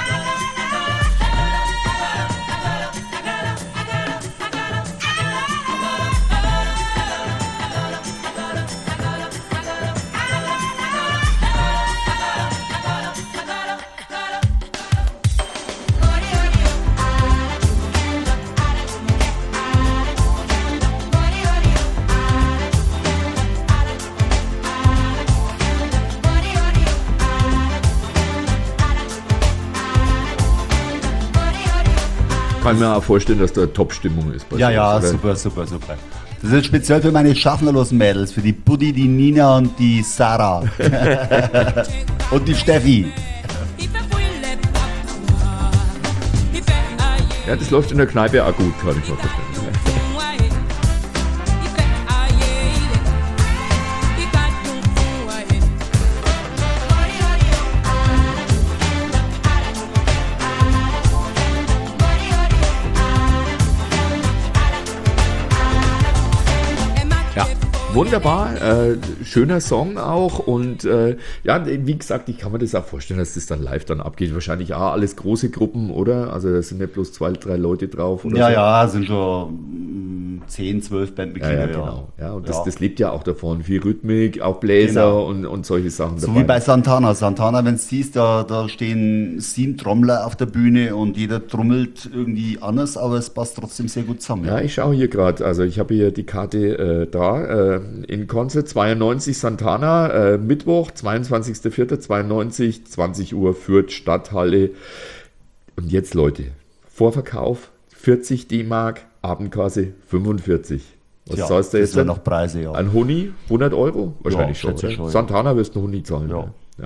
Kann mir auch vorstellen, dass da Top-Stimmung ist. Bei Ja, sowas, ja, oder? super, super, super. Das ist speziell für meine schaffnerlosen Mädels, für die Buddy, die Nina und die Sarah. Und die Steffi. Ja, das läuft in der Kneipe auch gut, kann ich mir vorstellen. Ja, Wunderbar, äh, schöner Song auch und äh, ja, wie gesagt, ich kann mir das auch vorstellen, dass das dann live dann abgeht. Wahrscheinlich auch alles große Gruppen, oder? Also da sind nicht bloß zwei, drei Leute drauf. Oder ja, so. ja, sind schon zehn, zwölf Bandmitglieder. Ja, ja, genau. Ja, und das, ja. das lebt ja auch davon. Viel Rhythmik, auch Bläser Genau. und, und solche Sachen. So dabei. wie bei Santana. Santana, wenn du siehst, da, da stehen sieben Trommler auf der Bühne und jeder trommelt irgendwie anders, aber es passt trotzdem sehr gut zusammen. Ja, ich schaue hier gerade, also ich habe hier die Karte äh, da, äh, in Konzert zweiundneunzig Santana, äh, Mittwoch, zweiundzwanzigster vierter zweiundneunzig, zwanzig Uhr, Fürth, Stadthalle. Und jetzt, Leute, Vorverkauf vierzig D-Mark, Abendkasse fünfundvierzig. Was Ja, zahlst du das jetzt? wären noch Preise, ja. Ein Huni, hundert Euro? Wahrscheinlich Ja, schon, schätze oder? schon, ja. Santana wirst du einen Huni zahlen. Ja. Ja.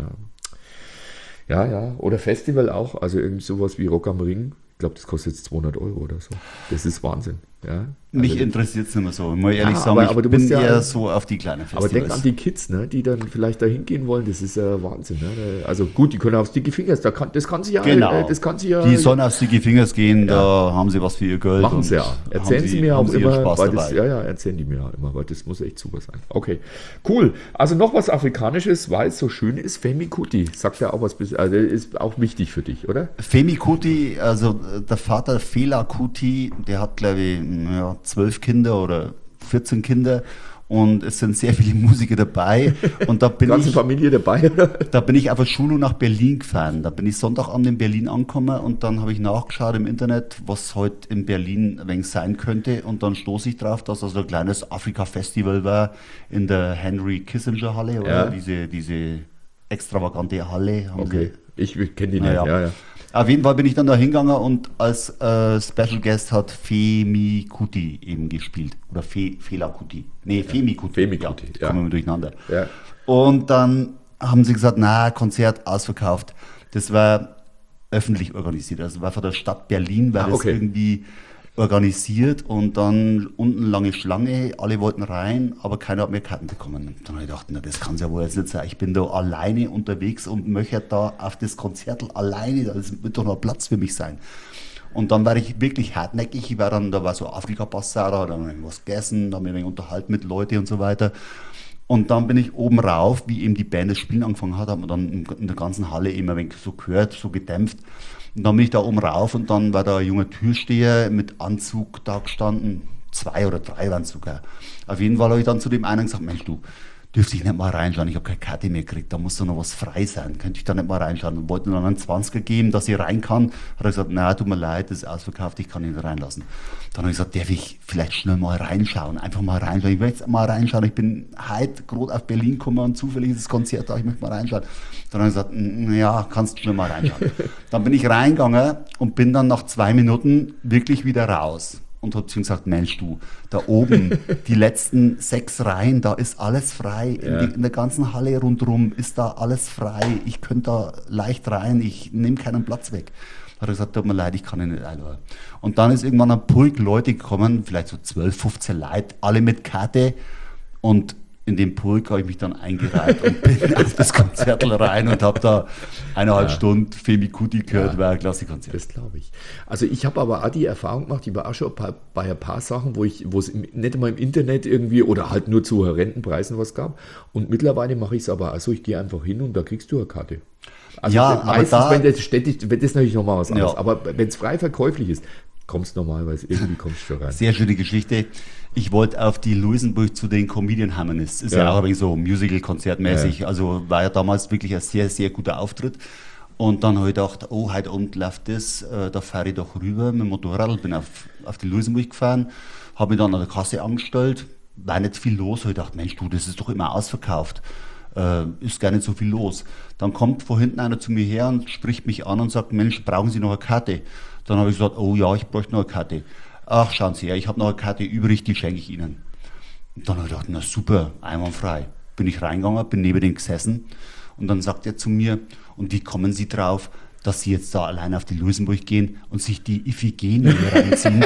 Ja. ja, ja. Oder Festival auch, also irgendwie sowas wie Rock am Ring. Ich glaube, das kostet jetzt zweihundert Euro oder so. Das ist Wahnsinn. Ja. Mich Also, interessiert es nicht mehr so. Ich muss ehrlich Ja, sagen, aber- ich aber du bin musst ja- eher so auf die kleinen Festivals. aber denk an die Kids, ne, die dann vielleicht da hingehen wollen, das ist ja Wahnsinn. Ne? Also gut, die können auf Sticky Fingers, da kann, das kann sich ja, Genau. äh, das kann sich ja, Die sollen auf Sticky Fingers gehen, da haben sie was für ihr Geld. machen sie ja. und Erzählen haben sie mir haben auch sie ihren immer, Spaß weil das, dabei. ja, ja, erzählen die mir auch immer, weil das muss echt super sein. Okay, cool. Also noch was Afrikanisches, weil es so schön ist, Femi Kuti, sagt ja auch was, bis- also ist auch wichtig für dich, oder? Femi Kuti, also äh, der Vater Fela Kuti, der hat glaube ich ja, zwölf Kinder oder vierzehn Kinder und es sind sehr viele Musiker dabei und da bin Ganze ich Familie dabei, oder? da bin ich auf der Schulung nach Berlin gefahren. Da bin ich Sonntagabend in Berlin angekommen und dann habe ich nachgeschaut im Internet, was heute in Berlin ein wenig sein könnte und dann stoße ich drauf, dass das ein kleines Afrika-Festival war in der Henry Kissinger Halle oder Ja. diese, diese extravagante Halle. Haben Okay, ich kenne die Na nicht, ja. ja, ja. Auf jeden Fall bin ich dann da hingegangen und als äh, Special Guest hat Femi Kuti eben gespielt. Oder Fe, Fela Kuti. Nee, Femi Kuti. Femi Kuti, ja. ja. Kommen wir durcheinander. Ja. Und dann haben sie gesagt, na, Konzert ausverkauft. Das war öffentlich organisiert. Also war von der Stadt Berlin, war Ah, das okay. irgendwie organisiert und dann unten lange Schlange, alle wollten rein, aber keiner hat mehr Karten bekommen. Und dann habe ich gedacht, na, das kann es ja wohl jetzt nicht sein. Ich bin da alleine unterwegs und möchte da auf das Konzert alleine, da wird doch noch Platz für mich sein. Und dann war ich wirklich hartnäckig. Ich war dann, da war so Afrika-Passara, da haben wir was gegessen, da haben wir ein wenig unterhalten mit Leuten und so weiter. Und dann bin ich oben rauf, wie eben die Band das Spielen angefangen hat, haben wir dann in der ganzen Halle immer ein wenig so gehört, so gedämpft. Und dann bin ich da oben rauf und dann war da ein junger Türsteher mit Anzug da gestanden. Zwei oder drei waren es sogar. Auf jeden Fall habe ich dann zu dem einen gesagt, Mensch, du dürfte ich nicht mal reinschauen, ich habe keine Karte mehr gekriegt, da muss doch noch was frei sein, könnte ich da nicht mal reinschauen. Und wollten dann einen zwanziger geben, dass ich rein kann. Hat er gesagt, na, tut mir leid, das ist ausverkauft, ich kann ihn nicht reinlassen. Dann habe ich gesagt, darf ich vielleicht schnell mal reinschauen, einfach mal reinschauen. Ich möchte jetzt mal reinschauen, ich bin heute gerade auf Berlin gekommen und zufällig ist das Konzert da, ich möchte mal reinschauen. Dann habe ich gesagt, "Mm, ja, kannst du schnell mal reinschauen." Dann bin ich reingegangen und bin dann nach zwei Minuten wirklich wieder raus. Und hat zu ihm gesagt, Mensch du, da oben, die letzten sechs Reihen, da ist alles frei. Ja. In, die, in der ganzen Halle rundherum ist da alles frei. Ich könnte da leicht rein, ich nehme keinen Platz weg. Da hat er gesagt, tut mir leid, ich kann ihn nicht einladen. Und dann ist irgendwann ein Pulk Leute gekommen, vielleicht so zwölf, fünfzehn Leute, alle mit Karte. Und in dem Pulk habe ich mich dann eingereiht und bin auf das Konzert rein und habe da eineinhalb Ja. Stunden Femi Kuti gehört, Ja. war ein klasse Konzert. Das glaube ich. Also ich habe aber auch die Erfahrung gemacht, ich war auch schon bei, bei ein paar Sachen, wo ich, wo es im, nicht einmal im Internet irgendwie oder halt nur zu horrenden Preisen was gab. Und mittlerweile mache ich es aber also ich gehe einfach hin und da kriegst du eine Karte. Also Ja, das- aber meistens, da- wenn das städtisch, wenn das natürlich nochmal was anderes. Ja. Aber wenn es frei verkäuflich ist, kommst du normalerweise, irgendwie kommst du schon rein. Sehr schöne Geschichte. Ich wollte auf die Luisenburg zu den Comedian Harmonists. Ist ja, Ja. auch ein wenig so Musical-Konzertmäßig. Also war ja damals wirklich ein sehr, sehr guter Auftritt. Und dann habe ich gedacht, oh, heute Abend läuft das, äh, da fahre ich doch rüber mit dem Motorrad, bin auf, auf die Luisenburg gefahren, habe mich dann an der Kasse angestellt, war nicht viel los. Habe ich gedacht, Mensch, du, das ist doch immer ausverkauft. Äh, ist gar nicht so viel los. Dann kommt von hinten einer zu mir her und spricht mich an und sagt, Mensch, brauchen Sie noch eine Karte? Dann habe ich gesagt, oh ja, ich bräuchte noch eine Karte. Ach, schauen Sie her, ich habe noch eine Karte übrig, die schenke ich Ihnen. Und dann habe ich gedacht, na super, einwandfrei. Bin ich reingegangen, bin neben dem gesessen und dann sagt er zu mir, und wie kommen Sie drauf, dass Sie jetzt da allein auf die Luisenburg gehen und sich die Iphigenie reinziehen?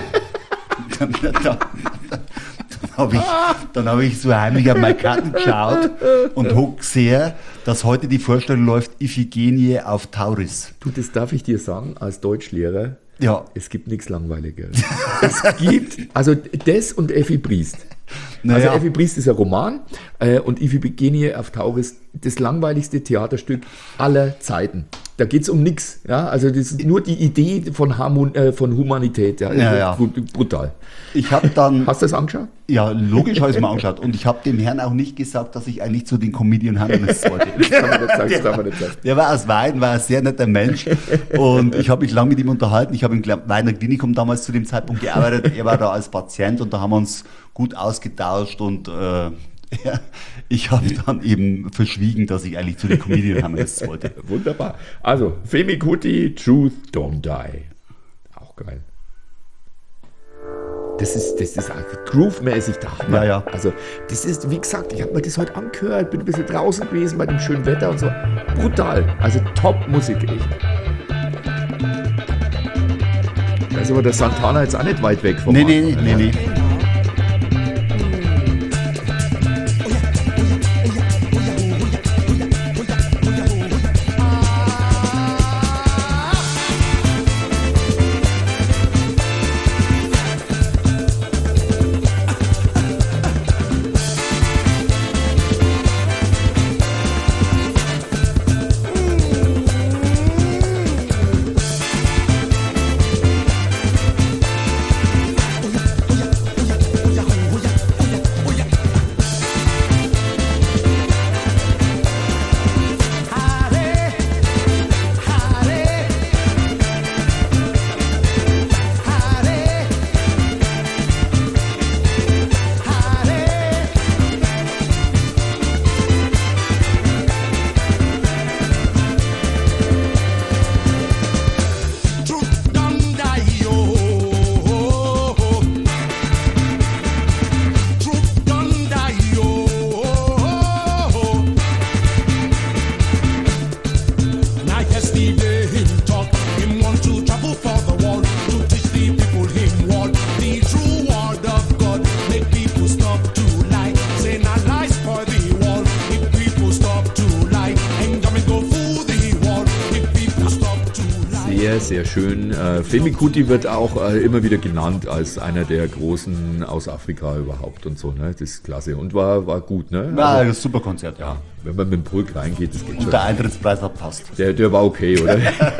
dann dann, dann, dann habe ich, dann hab ich so heimlich auf meine Karten geschaut und habe gesehen, dass heute die Vorstellung läuft, Iphigenie auf Tauris. Du, das darf ich dir sagen, als Deutschlehrer, Ja. es gibt nichts Langweiligeres. Es gibt, also das und Effi Briest. Naja. Also Effi Briest ist ein Roman äh, und Iphigenie auf Tauris das langweiligste Theaterstück aller Zeiten. Da geht es um nichts. Ja? Also das ist nur die Idee von, Harmon äh, von Humanität. Ja? Ja, ja. Brutal. Ich habe dann, Hast du das angeschaut? ja, logisch habe ich es mir angeschaut. Und ich habe dem Herrn auch nicht gesagt, dass ich eigentlich zu den Comedian Hammernists wollte. Das kann man nicht sagen, das darf man nicht sagen. Der war aus Weiden, war ein sehr netter Mensch. Und ich habe mich lange mit ihm unterhalten. Ich habe im Weidner Klinikum damals zu dem Zeitpunkt gearbeitet. Er war da als Patient und da haben wir uns gut ausgetauscht. Und äh, ja, ich habe dann eben verschwiegen, dass ich eigentlich zu den Comedian Hammernists wollte. Wunderbar. Also, Femi Kuti, Truth Don't Die. Auch geil. Das ist, das ist einfach groove-mäßig da. Ja, ja. Also, das ist, wie gesagt, ich habe mir das heute angehört, bin ein bisschen draußen gewesen bei dem schönen Wetter und so. Brutal. Also, Top-Musik, echt. Da ist aber der Santana jetzt auch nicht weit weg vom Nee, nee, Anfang, nee, nee. Truth don't die, oh. Truth don't die, oh. Like a Steve him talk, him want to travel for the world to teach the people him what the true word of God. Make people stop to lie, say not lies for the world. If people stop to lie, and come and go fool the world. If people stop to lie. Sehr, sehr schön. Äh, Femi Kuti wird auch äh, immer wieder genannt als einer der Großen aus Afrika überhaupt und so. Ne? Das ist klasse und war, war gut. Ne? War Also, ein super Konzert, ja. wenn man mit dem Pulk reingeht, das geht schon. Und der Eintrittspreis hat passt. Der, der war okay, oder?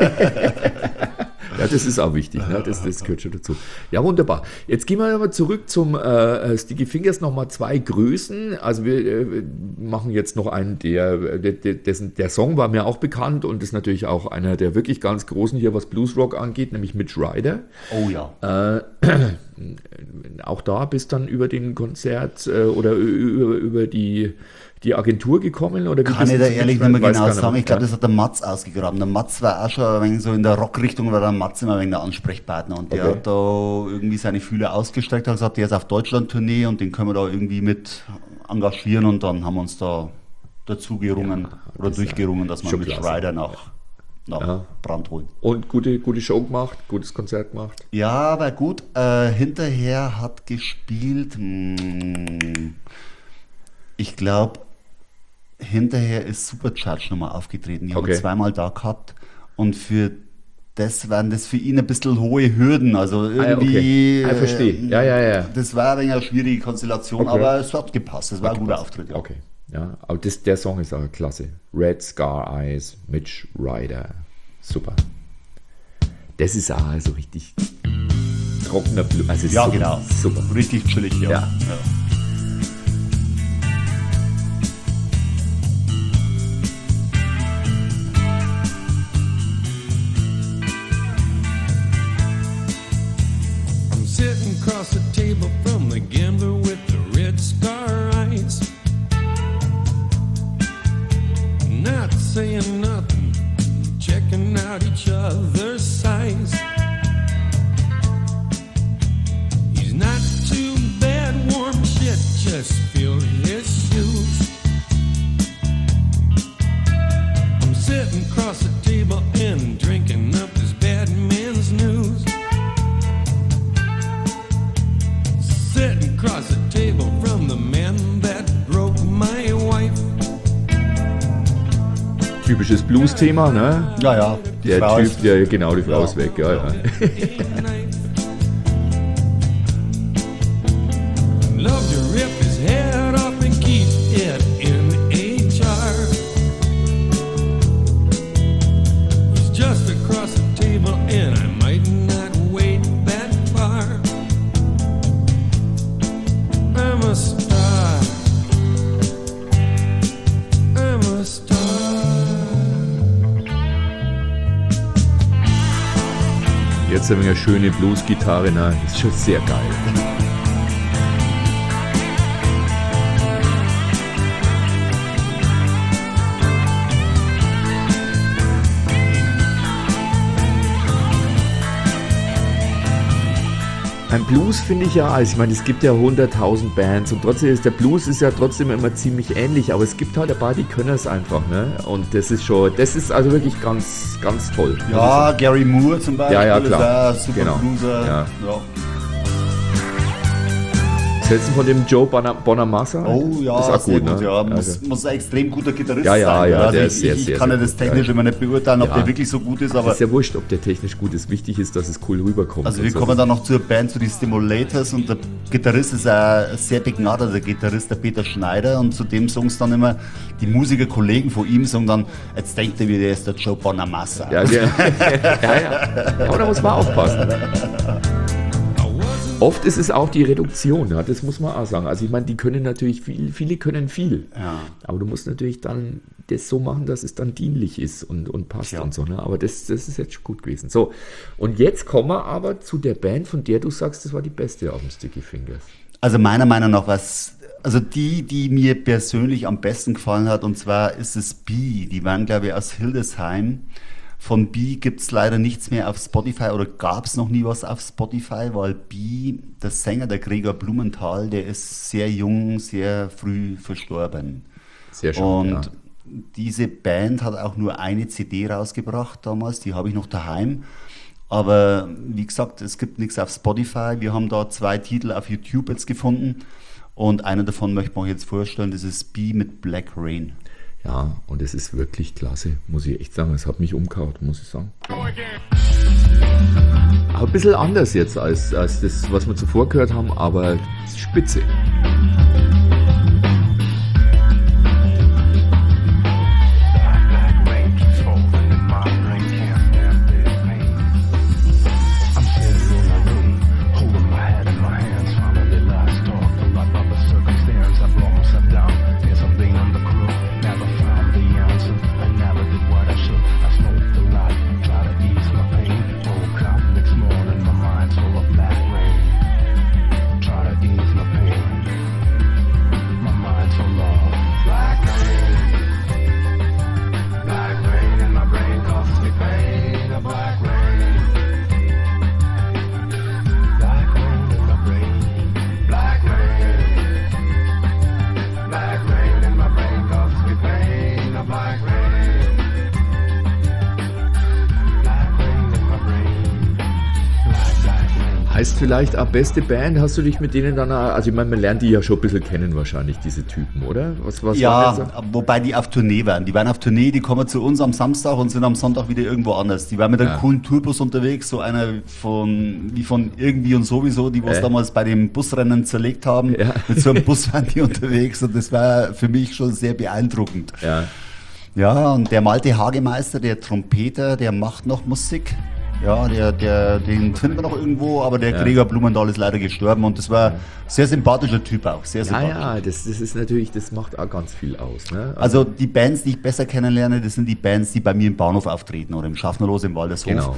Ja, das ist auch wichtig, ne? das, das gehört schon dazu. Ja, wunderbar. Jetzt gehen wir aber zurück zum äh, Sticky Fingers, nochmal zwei Größen. Also wir äh, machen jetzt noch einen, der, der, dessen, der Song war mir auch bekannt und ist natürlich auch einer der wirklich ganz Großen hier, was Bluesrock angeht, nämlich Mitch Ryder. Oh ja. Äh, auch da bist dann über den Konzert äh, oder über, über die, die Agentur gekommen? Oder wie Kann bist ich du da zum ehrlich nicht Mitschreiben? mehr Weiß genau keiner sagen. mehr. Ich glaube, das hat der Matz ausgegraben. Der Matz war auch schon ein wenig so in der Rockrichtung, war der Matz immer ein wenig der Ansprechpartner. Und der Okay. hat da irgendwie seine Fühler ausgestreckt und gesagt, der ist auf Deutschland-Tournee und den können wir da irgendwie mit engagieren. Und dann haben wir uns da dazu gerungen oder das ist durchgerungen, dass wir schon mit klasse. Schreider nach, nach Ja. Brand holen. Und gute, gute Show gemacht, gutes Konzert gemacht. Ja, aber gut. Äh, hinterher hat gespielt, hm, ich glaube, hinterher ist Supercharge nochmal aufgetreten. Die haben Okay. wir zweimal da gehabt. Und für das waren das für ihn ein bisschen hohe Hürden. Also ja, irgendwie. okay. Ah, verstehe. äh, Ja, ja, ja. Das war ein wenig eine schwierige Konstellation, Okay. aber es hat gepasst. Es war ein guter Auftritt. Ja. Okay. Ja, aber das, der Song ist auch klasse. Red Scar Eyes, Mitch Ryder. Super. Das ist auch so richtig trockener Blues. Also Ja, super, genau. Super. Richtig chillig, ja. Ja. ja. I'm sitting across the table from the gambler with the red scar eyes. Not saying nothing, checking out each other's size. He's not too bad, warm shit, just filled his shoes. I'm sitting across the table and drinking up this bad man's news. Sitting across the table from the man that broke my wife. Typisches Blues-Thema, ne? Ja, ja. Die Der Frau Typ, ist- der genau die Frau Ja. ist weg. Ja, ja. Love to rip his du eine schöne Blues-Gitarre, na, das ist schon sehr geil. Beim Blues finde ich ja, also ich meine, es gibt ja hunderttausend Bands und trotzdem ist der Blues ist ja trotzdem immer ziemlich ähnlich, aber es gibt halt ein paar, die können es einfach, ne? Und das ist schon, das ist also wirklich ganz, ganz toll. Ja, Gary Moore zum Beispiel, ja, ja, klar. ist super genau. Blueser. Ja. Ja. Setzen von dem Joe Bona- Bonamassa? Oh ja, ist auch sehr gut, gut, ne? ja. Muss, Also- muss ein extrem guter Gitarrist Ja, ja, sein. ja, also der ich, ist sehr, ich sehr, kann ja sehr das gut. technisch immer nicht beurteilen, ob Ja. der wirklich so gut ist, aber Das ist ja wurscht, ob der technisch gut ist. Wichtig ist, dass es cool rüberkommt. also und wir so. kommen dann noch zur Band, zu den Stimulators und der Gitarrist ist ein sehr begnadeter Gitarrist, der Peter Schneider, und zu dem sagen sie dann immer, die Musikerkollegen von ihm sagen dann, jetzt denkt er wieder, der ist der Joe Bonamassa. Ja, der, ja, ja. Aber da muss man aufpassen. Oft ist es auch die Reduktion, ja, das muss man auch sagen. Also ich meine, die können natürlich viel, viele können viel. Ja. Aber du musst natürlich dann das so machen, dass es dann dienlich ist und, und passt Ja. und so. Ne? Aber das, das ist jetzt schon gut gewesen. So, und jetzt kommen wir aber zu der Band, von der du sagst, das war die beste auf dem Sticky Fingers. Also meiner Meinung nach was, also die, die mir persönlich am besten gefallen hat, und zwar ist es Bee. Die waren, glaube ich, aus Hildesheim. Von Bee gibt es leider nichts mehr auf Spotify oder gab es noch nie was auf Spotify, weil Bee, der Sänger, der Gregor Blumenthal, der ist sehr jung, sehr früh verstorben. Sehr schön, Und ja. diese Band hat auch nur eine C D rausgebracht damals, die habe ich noch daheim. Aber wie gesagt, es gibt nichts auf Spotify. Wir haben da zwei Titel auf YouTube jetzt gefunden und einen davon möchte man euch jetzt vorstellen, das ist Bee mit Black Rain. Ja, und es ist wirklich klasse, muss ich echt sagen. Es hat mich umgehauen, muss ich sagen. Aber ein bisschen anders jetzt als, als das, was wir zuvor gehört haben, aber es ist spitze. Heißt vielleicht auch beste Band, hast du dich mit denen dann, auch, also ich meine, man lernt die ja schon ein bisschen kennen wahrscheinlich, diese Typen, oder? Was, was Ja, waren das? wobei die auf Tournee waren. Die waren auf Tournee, die kommen zu uns am Samstag und sind am Sonntag wieder irgendwo anders. Die waren mit einem Ja. coolen Tourbus unterwegs, so einer von, wie von irgendwie und sowieso, die was Äh. damals bei dem Busrennen zerlegt haben. Ja. Mit so einem Bus waren die unterwegs und das war für mich schon sehr beeindruckend. Ja. Ja, und der Malte Hagemeister, der Trompeter, der macht noch Musik. Ja, der, der, den finden wir noch irgendwo, aber der Ja. Gregor Blumenthal ist leider gestorben und das war ein sehr sympathischer Typ auch, sehr Ja, sympathisch. ja, das, das ist natürlich, das macht auch ganz viel aus. Ne? Also die Bands, die ich besser kennenlerne, das sind die Bands, die bei mir im Bahnhof auftreten oder im Schaffnerlos im Waldershof. Genau.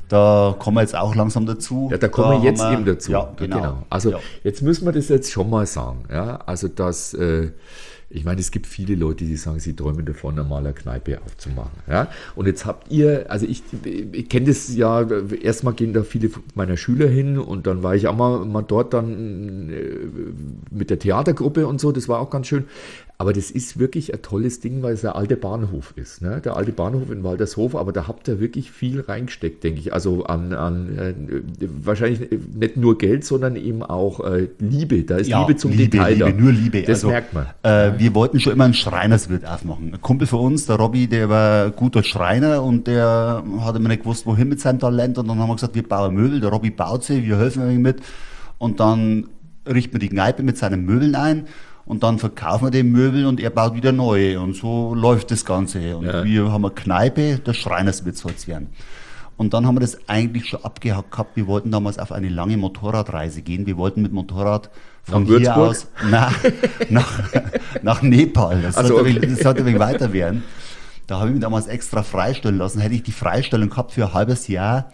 Da kommen wir jetzt auch langsam dazu. Ja, da kommen Da wir jetzt haben wir- eben dazu. Ja, genau. Also Ja. jetzt müssen wir das jetzt schon mal sagen. Ja? Also dass, äh, ich meine, es gibt viele Leute, die sagen, sie träumen davon, eine Maler Kneipe aufzumachen. Ja? Und jetzt habt ihr, also ich, ich kenne das ja, erstmal gehen da viele meiner Schüler hin und dann war ich auch mal, mal dort dann äh, mit der Theatergruppe und so, das war auch ganz schön. Aber das ist wirklich ein tolles Ding, weil es der alte Bahnhof ist. Ne? Der alte Bahnhof in Waldershof, aber da habt ihr wirklich viel reingesteckt, denke ich. Also an, an äh, wahrscheinlich nicht nur Geld, sondern eben auch äh, Liebe. Da ist Ja, Liebe zum Liebe, Detail Liebe, da. nur Liebe. Das Also, merkt man. Äh, wir wollten schon immer einen Schreinerswirt aufmachen. Ein Kumpel von uns, der Robby, der war guter Schreiner und der hat immer nicht gewusst, wohin mit seinem Talent. Und dann haben wir gesagt, wir bauen Möbel. Der Robby baut sie, wir helfen ihm mit. Und dann richten wir die Kneipe mit seinen Möbeln ein. Und dann verkaufen wir die Möbel und er baut wieder neue. Und so läuft das Ganze. Und Ja. wir haben eine Kneipe, der Schreinerswirt soll es werden. Und dann haben wir das eigentlich schon abgehakt gehabt. Wir wollten damals auf eine lange Motorradreise gehen. Wir wollten mit Motorrad von Nach hier Würzburg? aus nach, nach, nach Nepal. Das Ach so, sollte, okay. okay. das sollte ein wenig weiter werden. Da habe ich mich damals extra freistellen lassen. Hätte ich die Freistellung gehabt für ein halbes Jahr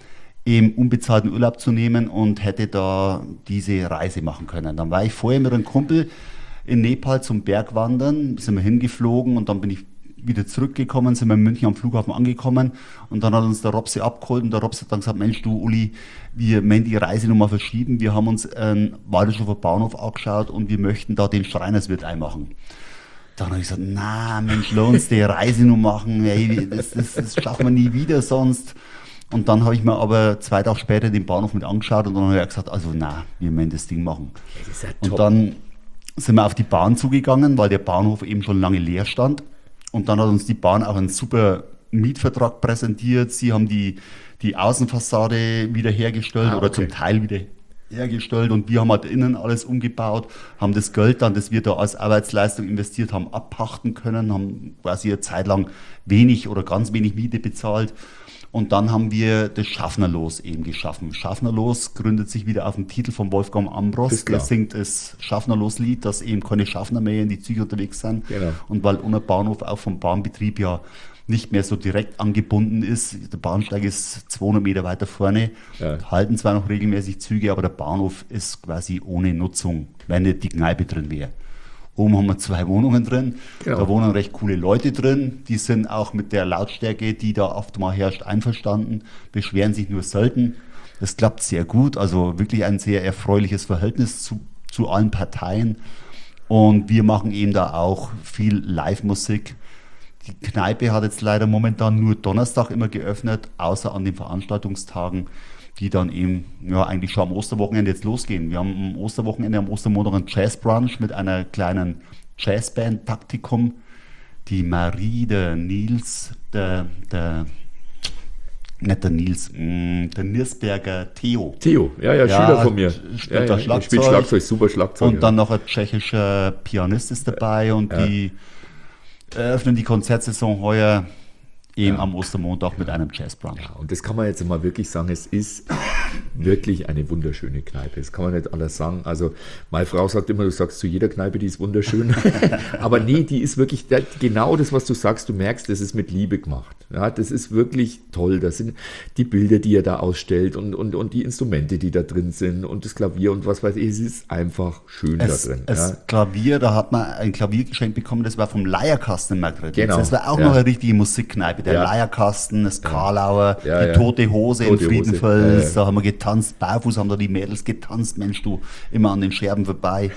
eben unbezahlten Urlaub zu nehmen und hätte da diese Reise machen können. Dann war ich vorher mit einem Kumpel in Nepal zum Bergwandern, sind wir hingeflogen und dann bin ich wieder zurückgekommen, sind wir in München am Flughafen angekommen und dann hat uns der Robse abgeholt und der Robse hat dann gesagt, Mensch du Uli, wir möchten die Reise nochmal verschieben, wir haben uns einen Waldorfer Bahnhof angeschaut und wir möchten da den Schreinerswirt einmachen. Dann habe ich gesagt, na Mensch, lohnt uns die Reise noch machen, hey, das, das, das schaffen wir nie wieder sonst. Und dann habe ich mir aber zwei Tage später den Bahnhof mit angeschaut und dann habe ich gesagt, also na, wir müssen das Ding machen. Das ist ja und top. dann sind wir auf die Bahn zugegangen, weil der Bahnhof eben schon lange leer stand. Und dann hat uns die Bahn auch einen super Mietvertrag präsentiert. Sie haben die, die Außenfassade wieder hergestellt Ah, oder okay. zum Teil wieder hergestellt und wir haben halt innen alles umgebaut, haben das Geld dann, das wir da als Arbeitsleistung investiert haben, abpachten können, haben quasi eine Zeit lang wenig oder ganz wenig Miete bezahlt. Und dann haben wir das Schaffnerlos eben geschaffen. Schaffnerlos gründet sich wieder auf den Titel von Wolfgang Ambros. Ist klar. Der singt das Schaffnerlos-Lied, dass eben keine Schaffner mehr in die Züge unterwegs sind. Genau. Und weil unser Bahnhof auch vom Bahnbetrieb ja nicht mehr so direkt angebunden ist, der Bahnsteig ist zweihundert Meter weiter vorne, Ja. halten zwar noch regelmäßig Züge, aber der Bahnhof ist quasi ohne Nutzung, wenn nicht die Kneipe drin wäre. Oben haben wir zwei Wohnungen drin, Genau. da wohnen recht coole Leute drin, die sind auch mit der Lautstärke, die da oft mal herrscht, einverstanden, beschweren sich nur selten. Das klappt sehr gut, also wirklich ein sehr erfreuliches Verhältnis zu, zu allen Parteien. Und wir machen eben da auch viel Live-Musik. Die Kneipe hat jetzt leider momentan nur Donnerstag immer geöffnet, außer an den Veranstaltungstagen, die dann eben ja eigentlich schon am Osterwochenende jetzt losgehen. Wir haben am Osterwochenende, am Ostermontag einen Jazzbrunch mit einer kleinen Jazzband Taktikum. Die Marie, der Nils, der, der nicht der Nils, mh, der Nirsberger Theo. Theo, ja, ja, Ja, Schüler von mir. spielt ja, da ja, Schlagzeug. spielt Schlagzeug, super Schlagzeug. Und dann noch ein tschechischer Pianist ist dabei und Ja. die eröffnen die Konzertsaison heuer eben Ja. am Ostermontag mit einem Jazzbrunch. ja, und das kann man jetzt mal wirklich sagen, es ist wirklich eine wunderschöne Kneipe. Das kann man nicht alles sagen. Also meine Frau sagt immer, du sagst zu jeder Kneipe, die ist wunderschön. Aber nee, die ist wirklich da- genau das, was du sagst. Du merkst, das ist mit Liebe gemacht. Ja, das ist wirklich toll. Das sind die Bilder, die er da ausstellt und, und, und die Instrumente, die da drin sind und das Klavier und was weiß ich. Es ist einfach schön Es, da drin. es ja. Klavier, da hat man ein Klavier geschenkt bekommen, das war vom Leierkasten in Margrethe. Genau, Das war auch ja. noch eine richtige Musikkneipe. Der Ja. Leierkasten, das Karlauer, Ja, die ja. Tote Hose Tote in Hose. Friedenfels, Ja, ja. da haben wir getanzt, barfuß haben da die Mädels getanzt, Mensch, du, immer an den Scherben vorbei.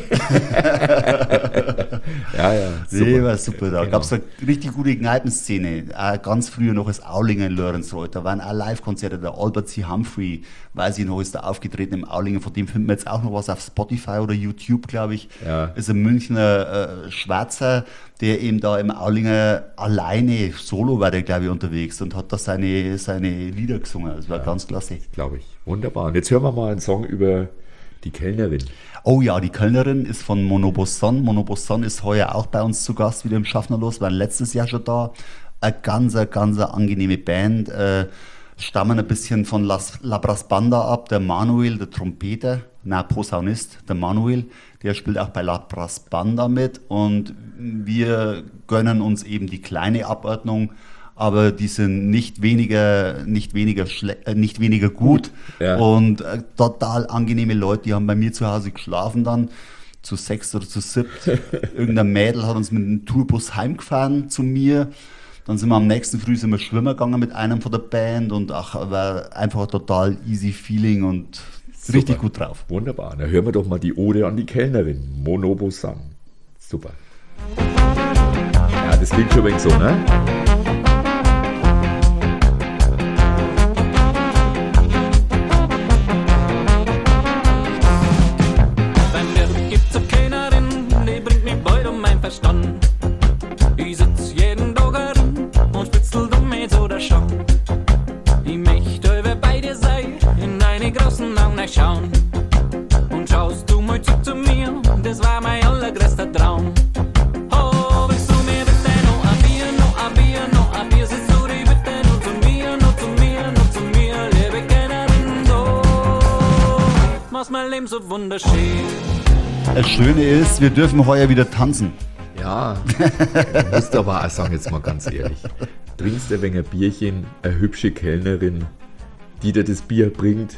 ja, ja, Nee, war super. Da Genau. gab es eine richtig gute Kneipenszene. Auch ganz früher noch das Aulinger in Lörensreuth. Da waren auch Live-Konzerte. Der Albert C. Humphrey, weiß ich noch, ist da aufgetreten im Aulinger. Von dem finden wir jetzt auch noch was auf Spotify oder YouTube, glaube ich. Ja. Ist ein Münchner äh, Schwarzer, der eben da im Aulinger alleine, solo war der, glaube ich, unterwegs und hat da seine, seine Lieder gesungen. Das war ganz klasse. glaube ich. Wunderbar. Und jetzt hören wir mal einen Song über die Kellnerin. Oh ja, die Kölnerin ist von Monobosson. Monobosson ist heuer auch bei uns zu Gast, wieder im Schaffnerlos, war letztes Jahr schon da. Eine ganz, ganz angenehme Band, äh, stammen ein bisschen von Las, Labras Banda ab. Der Manuel, der Trompeter, na Posaunist, der Manuel, der spielt auch bei Labras Banda mit und wir gönnen uns eben die kleine Abordnung, aber die sind nicht weniger, nicht weniger, schle äh, nicht weniger gut. Ja. Und äh, total angenehme Leute, die haben bei mir zu Hause geschlafen dann, zu sechs oder zu siebt. Irgendein Mädel hat uns mit einem Tourbus heimgefahren zu mir. Dann sind wir am nächsten Früh sind wir schwimmen gegangen mit einem von der Band und ach, war einfach ein total easy Feeling und Super. richtig gut drauf. Wunderbar. Dann hören wir doch mal die Ode an die Kellnerin. Monobosan. Super. Ja, das klingt schon ein wenig so, ne? Beim Wirt gibt's eine Kellnerin, die bringt mich bald um mein Verstand. Ich sitz jeden Tag herum und spitzel dumm jetzt oder schon. Ich möchte über bei dir sein, in deine großen Augen schauen. Und schaust du mal zu, zu mir, das war mein allergrößter Traum. Oh, willst du mir bitte noch ein Bier, noch ein Bier, noch ein Bier, sitzt du die bitte nur zu mir, nur zu mir, nur zu mir, liebe Kellnerin, so. Machst mein Leben so wunderschön. Das Schöne ist, wir dürfen heuer wieder tanzen. Ja, du musst aber auch sagen, jetzt mal ganz ehrlich. Trinkst ein wenig ein Bierchen, eine hübsche Kellnerin, die dir das Bier bringt.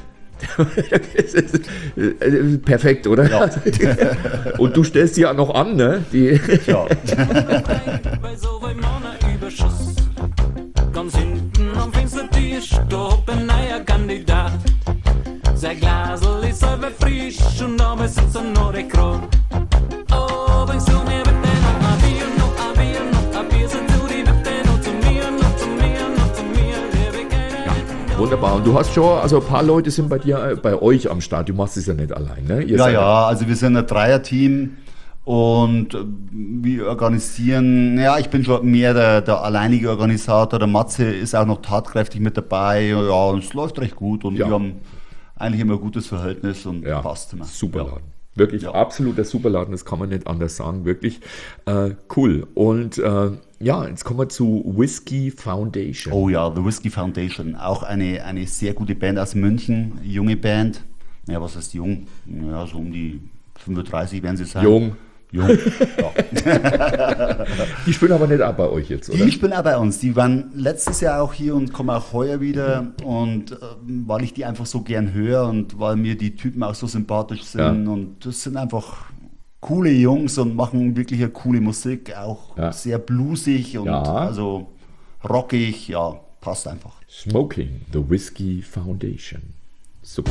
Perfekt, oder? Ja. Und du stellst die ja noch an, ne? Die Ja. Bei so einem Überschuss. Ganz hinten am Fenstertisch steht ein neuer Kandidat. Sein Glasl ist aber frisch und dabei sitzt er nur der Kron. Oh, bringst du mir bitte noch ein Bier, noch ein Bier, noch ein Bier, so tu die bitte noch zu mir, noch zu mir, noch zu mir. Der will keiner. Wunderbar. Und du hast schon, also ein paar Leute sind bei dir, äh, bei euch am Start. Du machst es ja nicht allein, ne? Ihr Ja, seid ja, also wir sind ein Dreierteam und äh, wir organisieren, ja, ich bin schon mehr der, der alleinige Organisator, der Matze ist auch noch tatkräftig mit dabei, ja, und es läuft recht gut und Ja. wir haben eigentlich immer ein gutes Verhältnis und Ja, passt immer. Superladen. Ja. Wirklich Ja. absoluter Superladen, das kann man nicht anders sagen. Wirklich äh, cool. Und äh, ja, jetzt kommen wir zu Whiskey Foundation. Oh ja, The Whiskey Foundation, auch eine, eine sehr gute Band aus München, junge Band, ja, was heißt jung? Ja, so um die fünfunddreißig werden sie sein. Jung. Jung, ja. Die spielen aber nicht auch bei euch jetzt, oder? Die spielen auch bei uns. Die waren letztes Jahr auch hier und kommen auch heuer wieder. Und äh, weil ich die einfach so gern höre und weil mir die Typen auch so sympathisch sind. Ja. Und das sind einfach coole Jungs und machen wirklich eine coole Musik. Auch Ja. sehr bluesig und Ja. also rockig. Ja, passt einfach. Smoking, The Whiskey Foundation. Super.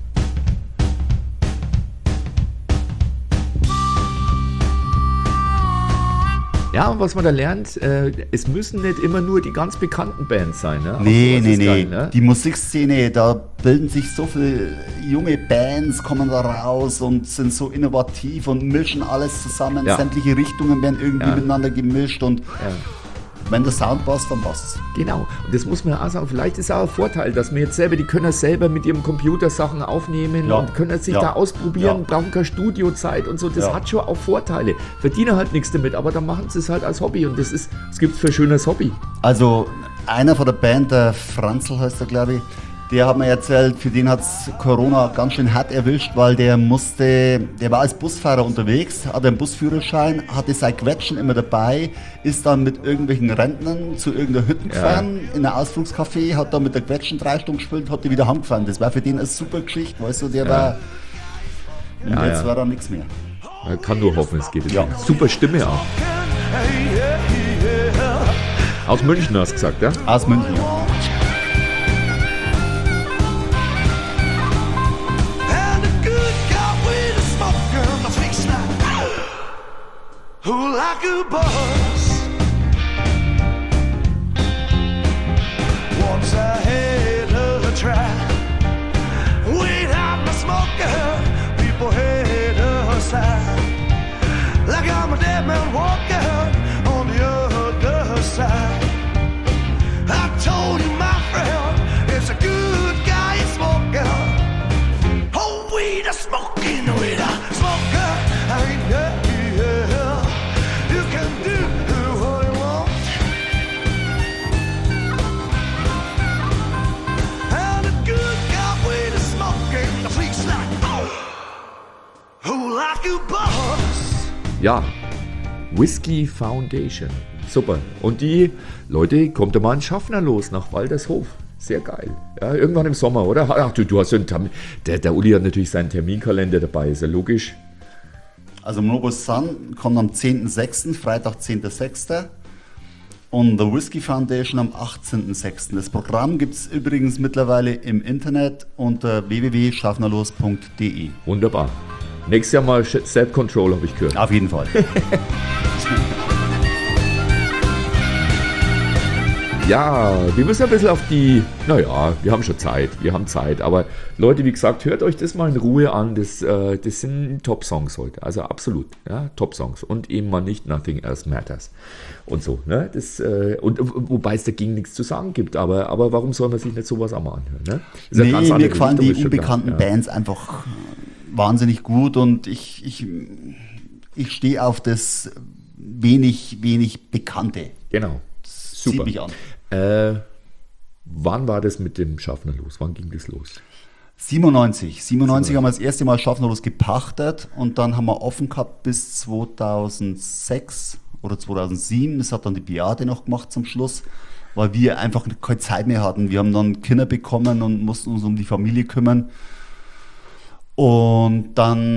Ja, und was man da lernt, äh, es müssen nicht immer nur die ganz bekannten Bands sein. Ne? Auch Nee, sowas nee, ist nee. geil, ne? Die Musikszene, da bilden sich so viele junge Bands, kommen da raus und sind so innovativ und mischen alles zusammen. Ja. Sämtliche Richtungen werden irgendwie Ja. miteinander gemischt und wenn der Sound passt, dann passt's. Genau, und das muss man auch sagen, vielleicht ist auch ein Vorteil, dass wir jetzt selber, die können das selber mit ihrem Computer Sachen aufnehmen Ja. und können sich Ja. da ausprobieren, Ja. brauchen keine Studiozeit und so, das Ja. hat schon auch Vorteile. Verdienen halt nichts damit, aber dann machen sie es halt als Hobby und das ist, es gibt für ein schönes Hobby. Also einer von der Band, der Franzl heißt er, glaube ich, der hat mir erzählt, für den hat's Corona ganz schön hart erwischt, weil der musste, der war als Busfahrer unterwegs, hatte einen Busführerschein, hatte sein Quetschen immer dabei, ist dann mit irgendwelchen Rentnern zu irgendeiner Hütte gefahren, in ein Ausflugscafé, hat da mit der Quetschen drei Stunden gespielt, hat die wieder heimgefahren. Das war für den eine super Geschichte, weißt du, der war, und Ja, jetzt ja. war da nichts mehr. Man kann nur hoffen, es geht jetzt. Ja. wieder. Super Stimme auch. Aus München hast du gesagt, ja? Aus München, ja. And the good God with a smoke and the face like who like a buzz. Once I had a try. Without my smoker, people had a side. Like I'm a dead man walking on the other side. I told you, my friend, it's a good guy smoker. Oh, weed a smoking, weed a smoker. I ain't yeah, you can do what you want. And a good guy weed a smoking, the police like, oh, who like you, boss? Ja, Whiskey Foundation. Super. Und die Leute, kommt da mal ein Schaffner los nach Waltershof. Sehr geil. Ja, irgendwann im Sommer, oder? Ach, du, du hast ja einen Termin. Der, der Uli hat natürlich seinen Terminkalender dabei, ist ja logisch. Also Novus Sun kommt am zehnten sechsten, Freitag zehnten sechsten und The Whiskey Foundation am achtzehnten sechsten Das Programm gibt es übrigens mittlerweile im Internet unter w w w punkt schaffnerlos punkt d e. Wunderbar. Nächstes Jahr mal Self-Control, habe ich gehört. Auf jeden Fall. Ja, wir müssen ein bisschen auf die, naja, wir haben schon Zeit, wir haben Zeit, aber Leute, wie gesagt, hört euch das mal in Ruhe an, das, äh, das sind Top-Songs heute, also absolut, ja, Top-Songs und eben mal nicht Nothing Else Matters und so, ne, das, äh, und wobei es dagegen nichts zu sagen gibt, aber, aber warum soll man sich nicht sowas auch mal anhören, ne? Ist eine Nee, ganz mir andere gefallen Richtung, die ist schon klar, unbekannten ja. Bands einfach wahnsinnig gut und ich, ich, ich stehe auf das wenig, wenig Bekannte. Genau, Zieht super. mich an. Äh, wann war das mit dem Schaffner los? Wann ging das los? siebenundneunzig. siebenundneunzig haben wir das erste Mal Schaffnerlos gepachtet und dann haben wir offen gehabt bis zweitausendsechs oder zweitausendsieben. Das hat dann die Beate noch gemacht zum Schluss. weil wir einfach keine Zeit mehr hatten. Wir haben dann Kinder bekommen und mussten uns um die Familie kümmern. Und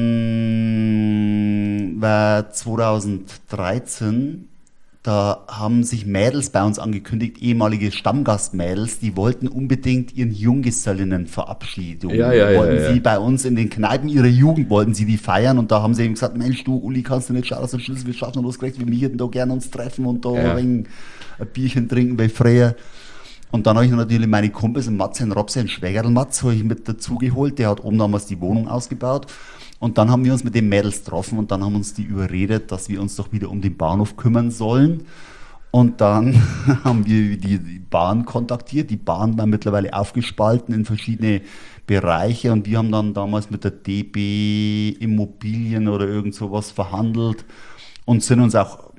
dann war zweitausenddreizehn, da haben sich Mädels bei uns angekündigt, ehemalige Stammgastmädels, die wollten unbedingt ihren Junggesellinnenverabschiedung. Ja, ja, ja, wollten ja. sie bei uns in den Kneipen ihrer Jugend, wollten sie die feiern. Und da haben sie eben gesagt, Mensch, du Uli, kannst du nicht schauen, dass du Schlüssel, wir schaffen losgekriegt, wir möchten da gerne uns treffen und da Ja. ein, ein Bierchen trinken bei Freya. Und dann habe ich natürlich meine Kumpels, einen Matze, einen Robse, einen Schwägerl Matz, habe ich mit dazugeholt. Der hat oben damals die Wohnung ausgebaut. Und dann haben wir uns mit den Mädels getroffen und dann haben uns die überredet, dass wir uns doch wieder um den Bahnhof kümmern sollen. Und dann haben wir die, die Bahn kontaktiert. Die Bahn war mittlerweile aufgespalten in verschiedene Bereiche und wir haben dann damals mit der D B Immobilien oder irgend sowas verhandelt und sind uns auch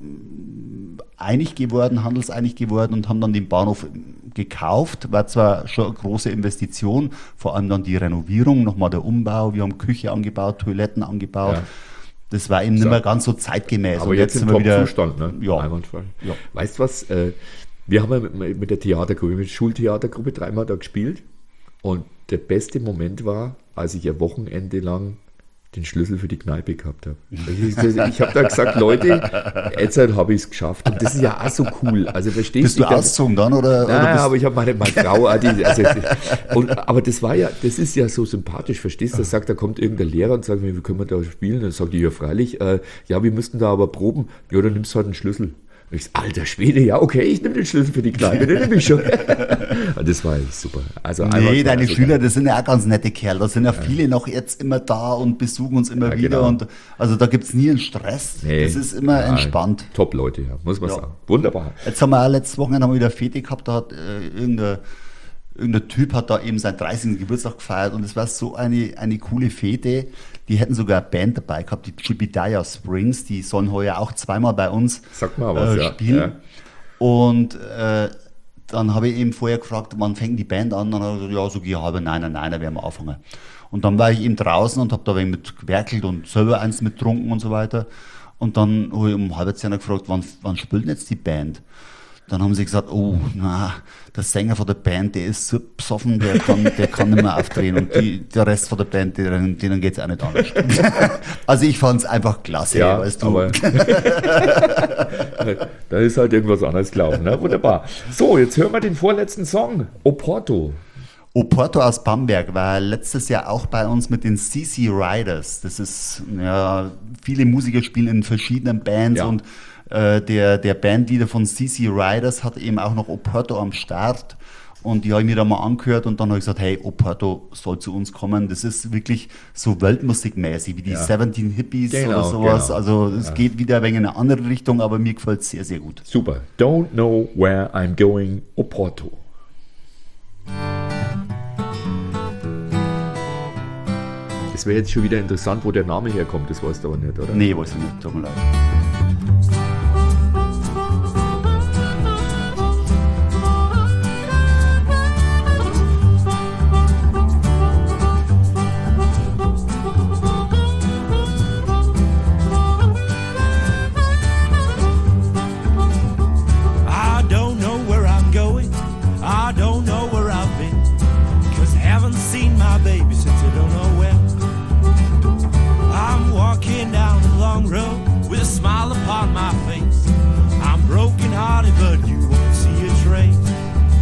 einig geworden, handelseinig geworden und haben dann den Bahnhof gekauft. War zwar schon eine große Investition, vor allem dann die Renovierung, nochmal der Umbau. Wir haben Küche angebaut, Toiletten angebaut. Ja. Das war eben So. nicht mehr ganz so zeitgemäß. Aber und jetzt, jetzt im sind wir wieder Top-Zustand, ne? Ja. Einwandfrei. Ja. Weißt du was? Äh, wir haben ja mit, mit der Theatergruppe, mit der Schultheatergruppe dreimal da gespielt. Und der beste Moment war, als ich ein Wochenende lang den Schlüssel für die Kneipe gehabt habe. Ich, ich habe da gesagt, Leute, jetzt habe ich es geschafft. Und das ist ja auch so cool. Also verstehst Bist du ich, ausgezogen dann? Oder, Nein, oder bist aber ich habe meine, meine Frau, auch die, also, und, aber das war ja, das ist ja so sympathisch, verstehst du? Da sagt, da kommt irgendein Lehrer und sagt mir, wie können wir da spielen? Dann sagt die, ja freilich, äh, ja, wir müssten da aber proben. Ja, dann nimmst du halt einen Schlüssel. Und ich sag, alter Schwede, ja, okay, ich nehme den Schlüssel für die Kneipe, den nehme ich schon. Das war echt super. Also Nee, deine so Schüler, geil. das sind ja auch ganz nette Kerle. Da sind ja, viele noch jetzt immer da und besuchen uns immer Ja, wieder. genau. Und also da gibt es nie einen Stress. Nee. Das ist immer Ja, entspannt. Top Leute, ja, muss man Ja. sagen. Wunderbar. Jetzt haben wir auch letztes Wochenende haben wir wieder Fete gehabt, da hat äh, irgendein, irgendein Typ hat da eben seinen dreißigsten Geburtstag gefeiert und es war so eine, eine coole Fete. Die hätten sogar eine Band dabei gehabt, die Jebediah Springs, die sollen heuer auch zweimal bei uns Sag mal was, äh, ja. spielen. Ja. Und äh, dann habe ich eben vorher gefragt, wann fängt die Band an? Dann hat er gesagt, ja, so gegen halbe, nein, nein, nein, da werden wir anfangen. Und dann war ich eben draußen und habe da ein wenig mit gewerkelt und selber eins mitgetrunken und so weiter. Und dann habe ich um halb zehn gefragt, wann, wann spielt denn jetzt die Band? Dann haben sie gesagt, oh, na, der Sänger von der Band, der ist so besoffen, der kann, der kann nicht mehr aufdrehen. Und die, der Rest von der Band, denen, denen geht es auch nicht anders. Also ich fand es einfach klasse, Ja, weißt du. aber da ist halt irgendwas anderes gelaufen. Ne? Wunderbar. So, jetzt hören wir den vorletzten Song, Oporto. Oporto aus Bamberg war letztes Jahr auch bei uns mit den C C Riders. Das ist, ja, viele Musiker spielen in verschiedenen Bands Ja. und äh, der, der Bandleader von C C Riders hat eben auch noch Oporto am Start. Und die habe ich mir da mal angehört und dann habe ich gesagt, hey, Oporto soll zu uns kommen. Das ist wirklich so weltmusikmäßig, wie die Ja. siebzehn Hippies Genau, oder sowas. genau. Also es geht wieder ein wenig in eine andere Richtung, aber mir gefällt es sehr, sehr gut. Super. Don't know where I'm going, Oporto. Es wäre jetzt schon wieder interessant, wo der Name herkommt, das weißt du aber nicht, oder? Nee, weiß ich nicht, tut mir leid. I don't know where I'm going. I don't know where I've been. Cause I haven't seen my baby since I don't know when. I'm walking down a long road with a smile upon my face. I'm broken hearted, but you won't see a trace.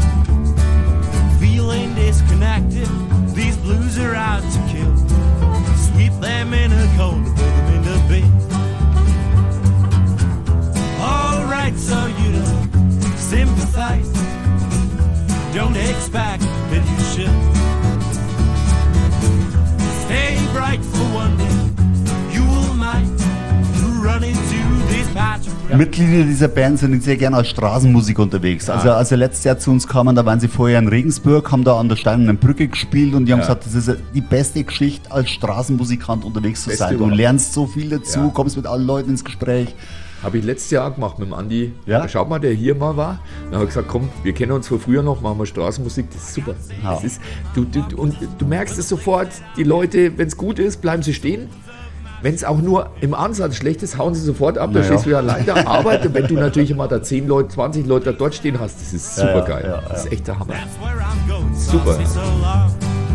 Feeling disconnected, these blues are out to kill. Sweep them in a corner, put them in the bin. Alright, so you don't sympathize. Don't expect that you should. Stay bright for one day. You will might run into this patch. Mitglieder dieser Band sind sehr gerne als Straßenmusik unterwegs. Also als sie letztes Jahr zu uns kamen, da waren sie vorher in Regensburg, haben da an der Steinernen Brücke gespielt und die haben Ja. gesagt, das ist die beste Geschichte, als Straßenmusikant unterwegs zu Beste sein. Du überhaupt. lernst so viel dazu, Ja. kommst mit allen Leuten ins Gespräch. Habe ich letztes Jahr auch gemacht mit dem Andi. Ja? Schaut mal, der hier mal war. Dann habe ich gesagt, komm, wir kennen uns von früher noch, machen wir Straßenmusik, das ist super. Ja. Das ist, du, du, du- und du merkst es sofort, die Leute, wenn es gut ist, bleiben sie stehen. wenn es auch nur im Ansatz schlecht ist, hauen sie sofort ab, da Naja. stehst du ja allein da. Aber wenn du natürlich immer da zehn Leute, zwanzig Leute da dort stehen hast, das ist super geil. ja, ja, Das ist echt der Hammer. That's where I'm going. Super. Saucy so long.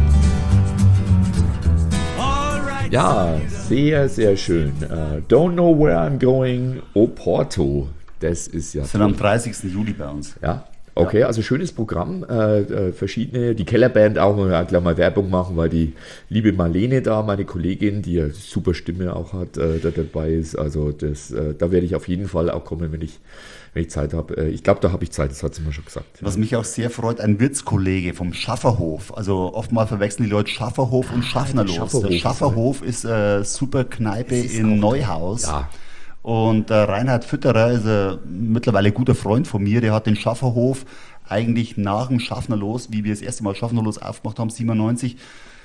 All right. Ja, sehr, sehr schön. Uh, don't know where I'm going, Oporto. Das ist ja Sind am dreißigsten Juli bei uns. Ja, okay, also schönes Programm, äh, äh, verschiedene, die Kellerband auch, mal ja, gleich mal Werbung machen, weil die liebe Marlene da, meine Kollegin, die ja super Stimme auch hat, äh, da dabei ist, also das, äh, da werde ich auf jeden Fall auch kommen, wenn ich, wenn ich Zeit habe. Äh, ich glaube, da habe ich Zeit, das hat sie mir schon gesagt. Was mich auch sehr freut, ein Wirtskollege vom Schafferhof. Also oftmals verwechseln die Leute Schafferhof und Schaffnerlos. Schafferhof Der ist Schafferhof ist eine super Kneipe ist in auch- Neuhaus. Ja. Und der Reinhard Fütterer ist ein mittlerweile guter Freund von mir, der hat den Schafferhof eigentlich nach dem Schaffnerlos, wie wir das erste Mal Schaffnerlos aufgemacht haben, siebenundneunzig,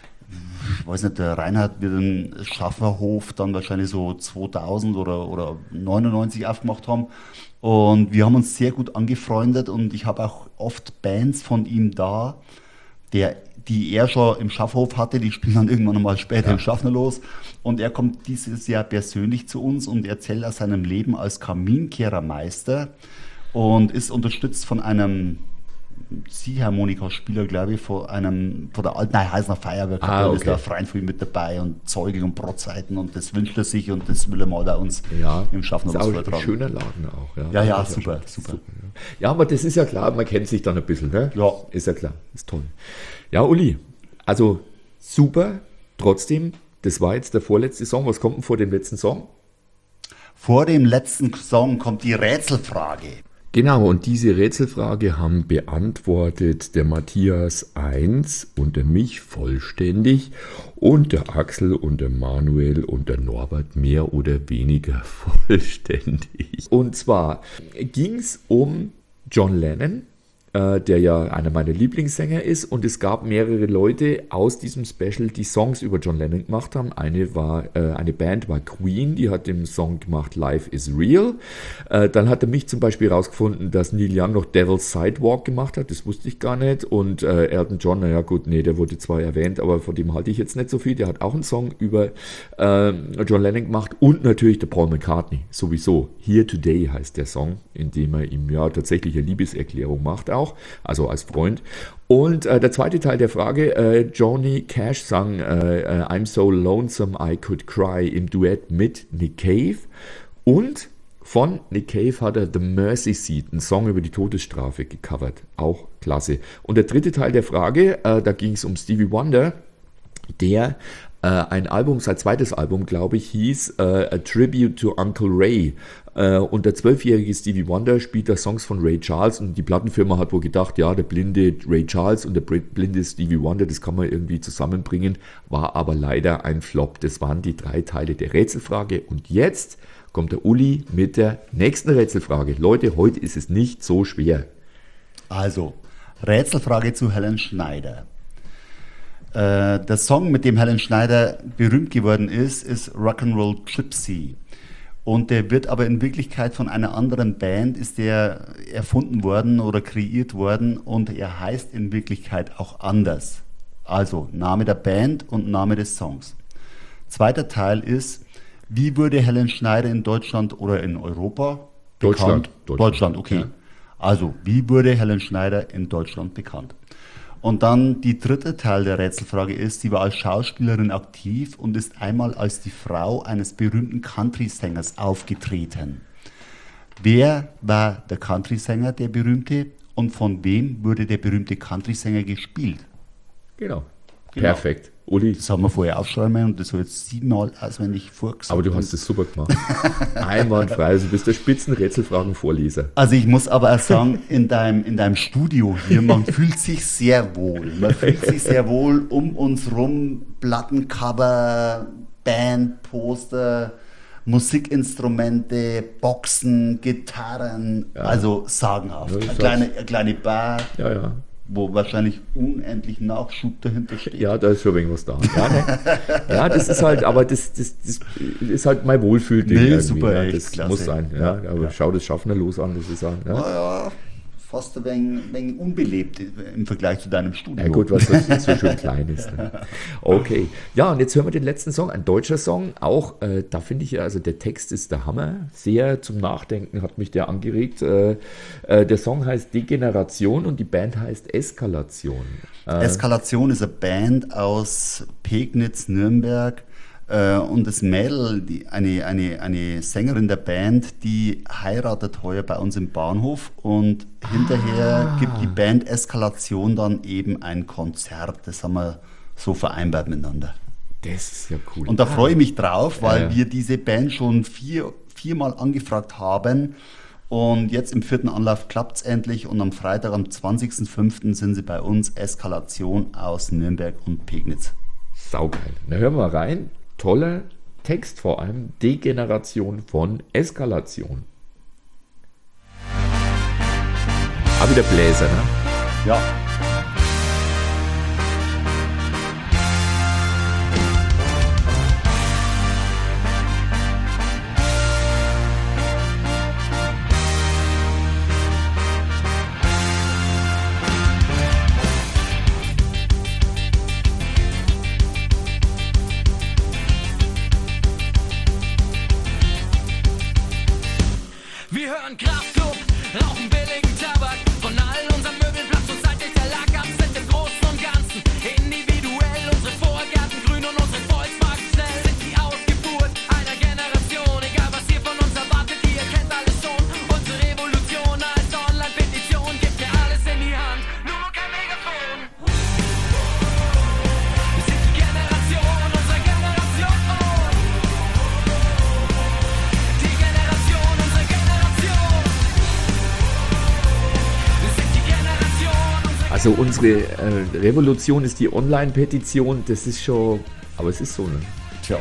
ich weiß nicht, der Reinhard wird den Schafferhof dann wahrscheinlich so zweitausend oder, oder neunundneunzig aufgemacht haben. Und wir haben uns sehr gut angefreundet und ich habe auch oft Bands von ihm da, der, die er schon im Schaffhof hatte, die spielen dann irgendwann mal später im Schaffnerlos. Und er kommt dieses Jahr persönlich zu uns und erzählt aus seinem Leben als Kaminkehrermeister und ist unterstützt von einem Ziehharmonikaspieler, glaube ich, von einem von der alten Heißner Feuerwehr. Ah, ist okay. da Freien viel mit dabei und Zeuge und Brotzeiten und das wünscht er sich und das will er mal bei uns Ja, im Schaffnerlos ist auch ein vortragen. schöner Laden auch. Ja, Ja, ja, Das ist super, schon- super. ja. Ja, aber das ist ja klar, man kennt sich dann ein bisschen, ne? Ja. Ist ja klar, ist toll. Ja, Uli, also super, trotzdem, das war jetzt der vorletzte Song. Was kommt denn vor dem letzten Song? Vor dem letzten Song kommt die Rätselfrage. Genau, und diese Rätselfrage haben beantwortet der Matthias eins und der mich vollständig und der Axel und der Manuel und der Norbert mehr oder weniger vollständig. Und zwar ging es um John Lennon, äh, der ja einer meiner Lieblingssänger ist, und es gab mehrere Leute aus diesem Special, die Songs über John Lennon gemacht haben. Eine war, äh, eine Band war Queen, die hat den Song gemacht Life is Real. Äh, dann hat er mich zum Beispiel herausgefunden, dass Neil Young noch Devil's Sidewalk gemacht hat, das wusste ich gar nicht. Und äh, Elton John, naja gut, nee, der wurde zwar erwähnt, aber von dem halte ich jetzt nicht so viel. Der hat auch einen Song über äh, John Lennon gemacht und natürlich der Paul McCartney, sowieso. Here Today heißt der Song, in dem er ihm ja tatsächlich eine Liebeserklärung macht auch, also als Freund. Und äh, der zweite Teil der Frage, äh, Johnny Cash sang äh, äh, I'm So Lonesome I Could Cry im Duett mit Nick Cave. Und von Nick Cave hat er The Mercy Seat, einen Song über die Todesstrafe, gecovert. Auch klasse. Und der dritte Teil der Frage, äh, da ging es um Stevie Wonder, der äh, ein Album, sein zweites Album, glaube ich, hieß äh, A Tribute to Uncle Ray. Äh, und der zwölfjährige Stevie Wonder spielt da Songs von Ray Charles und die Plattenfirma hat wohl gedacht, ja, der blinde Ray Charles und der blinde Stevie Wonder, das kann man irgendwie zusammenbringen, war aber leider ein Flop. Das waren die drei Teile der Rätselfrage und jetzt kommt der Uli mit der nächsten Rätselfrage. Leute, heute ist es nicht so schwer. Also, Rätselfrage zu Helen Schneider. Äh, der Song, mit dem Helen Schneider berühmt geworden ist, ist Rock'n'Roll Gypsy. Und der wird aber in Wirklichkeit von einer anderen Band, ist der erfunden worden oder kreiert worden und er heißt in Wirklichkeit auch anders. Also Name der Band und Name des Songs. Zweiter Teil ist, wie wurde Helen Schneider in Deutschland oder in Europa Deutschland. bekannt? Deutschland. Deutschland, okay. Ja. Also, wie wurde Helen Schneider in Deutschland bekannt? Und dann die dritte Teil der Rätselfrage ist, sie war als Schauspielerin aktiv und ist einmal als die Frau eines berühmten Country-Sängers aufgetreten. Wer war der Country-Sänger, der berühmte, und von wem wurde der berühmte Country-Sänger gespielt? Genau. Genau. Perfekt. Uli, Das haben wir vorher aufschreiben und das habe ich jetzt siebenmal auswendig vorgesagt. aber du hast es super gemacht. Einwandfrei, also du bist der Spitzen-Rätselfragen-Vorleser. Also ich muss aber auch sagen, in deinem, in deinem Studio hier, man fühlt sich sehr wohl. Man fühlt sich sehr wohl um uns rum, Plattencover, Bandposter, Musikinstrumente, Boxen, Gitarren, also sagenhaft. Ja, ich eine, kleine, eine kleine Bar, Ja, ja. wo wahrscheinlich unendlich Nachschub dahinter steht. Ja, da ist schon irgendwas da. Ja, ne? Ja, das ist halt, aber das, das, das ist halt mein Wohlfühlding. Nee, irgendwie, super, ja. echt Das klasse. muss sein. Ja. Ja, Aber ja. schau das Schaffner los an, das ist auch, ja. Ja, ja, fast ein wenig, ein wenig unbelebt im Vergleich zu deinem Studio. Ja gut, was das so schön klein ist. Ne? Okay, ja, und jetzt hören wir den letzten Song, ein deutscher Song. Auch, äh, da finde ich ja, also der Text ist der Hammer. Sehr zum Nachdenken hat mich der angeregt. Äh, äh, der Song heißt Degeneration und die Band heißt Eskalation. Äh, Eskalation ist eine Band aus Pegnitz, Nürnberg. Und das Mädel, die, eine, eine, eine Sängerin der Band, die heiratet heuer bei uns im Bahnhof und hinterher Ah. gibt die Band Eskalation dann eben ein Konzert. Das haben wir so vereinbart miteinander. Das ist ja cool. Und da freue ich mich drauf, weil Ja, ja. wir diese Band schon vier, viermal angefragt haben. Und jetzt im vierten Anlauf klappt es endlich. Und am Freitag, am zwanzigsten fünften sind sie bei uns, Eskalation aus Nürnberg und Pegnitz. Saugeil. Na, hören wir mal rein. Toller Text vor allem. Degeneration von Eskalation. Aber wieder Bläser, ne? Ja. Wir hören Kraftklub, rauchen billigen Tabak. Von all unseren Möbeln platzt uns seitlich der Lack ab. Sind im Großen und Ganzen individuell. Unsere Vorgärten grün und unsere Volkswagen schnell. Sind die Ausgeburt einer Generation. Egal was ihr von uns erwartet, ihr kennt alles schon. Unsere Revolution als Online-Petition gibt mir alles in die Hand, nur kein Megafon. Wir sind die Generation unserer Generation. Die Generation unserer Generation. Wir sind die Generation unserer Also unsere äh, Revolution ist die Online-Petition. Das ist schon, aber es ist so, ne? Tja.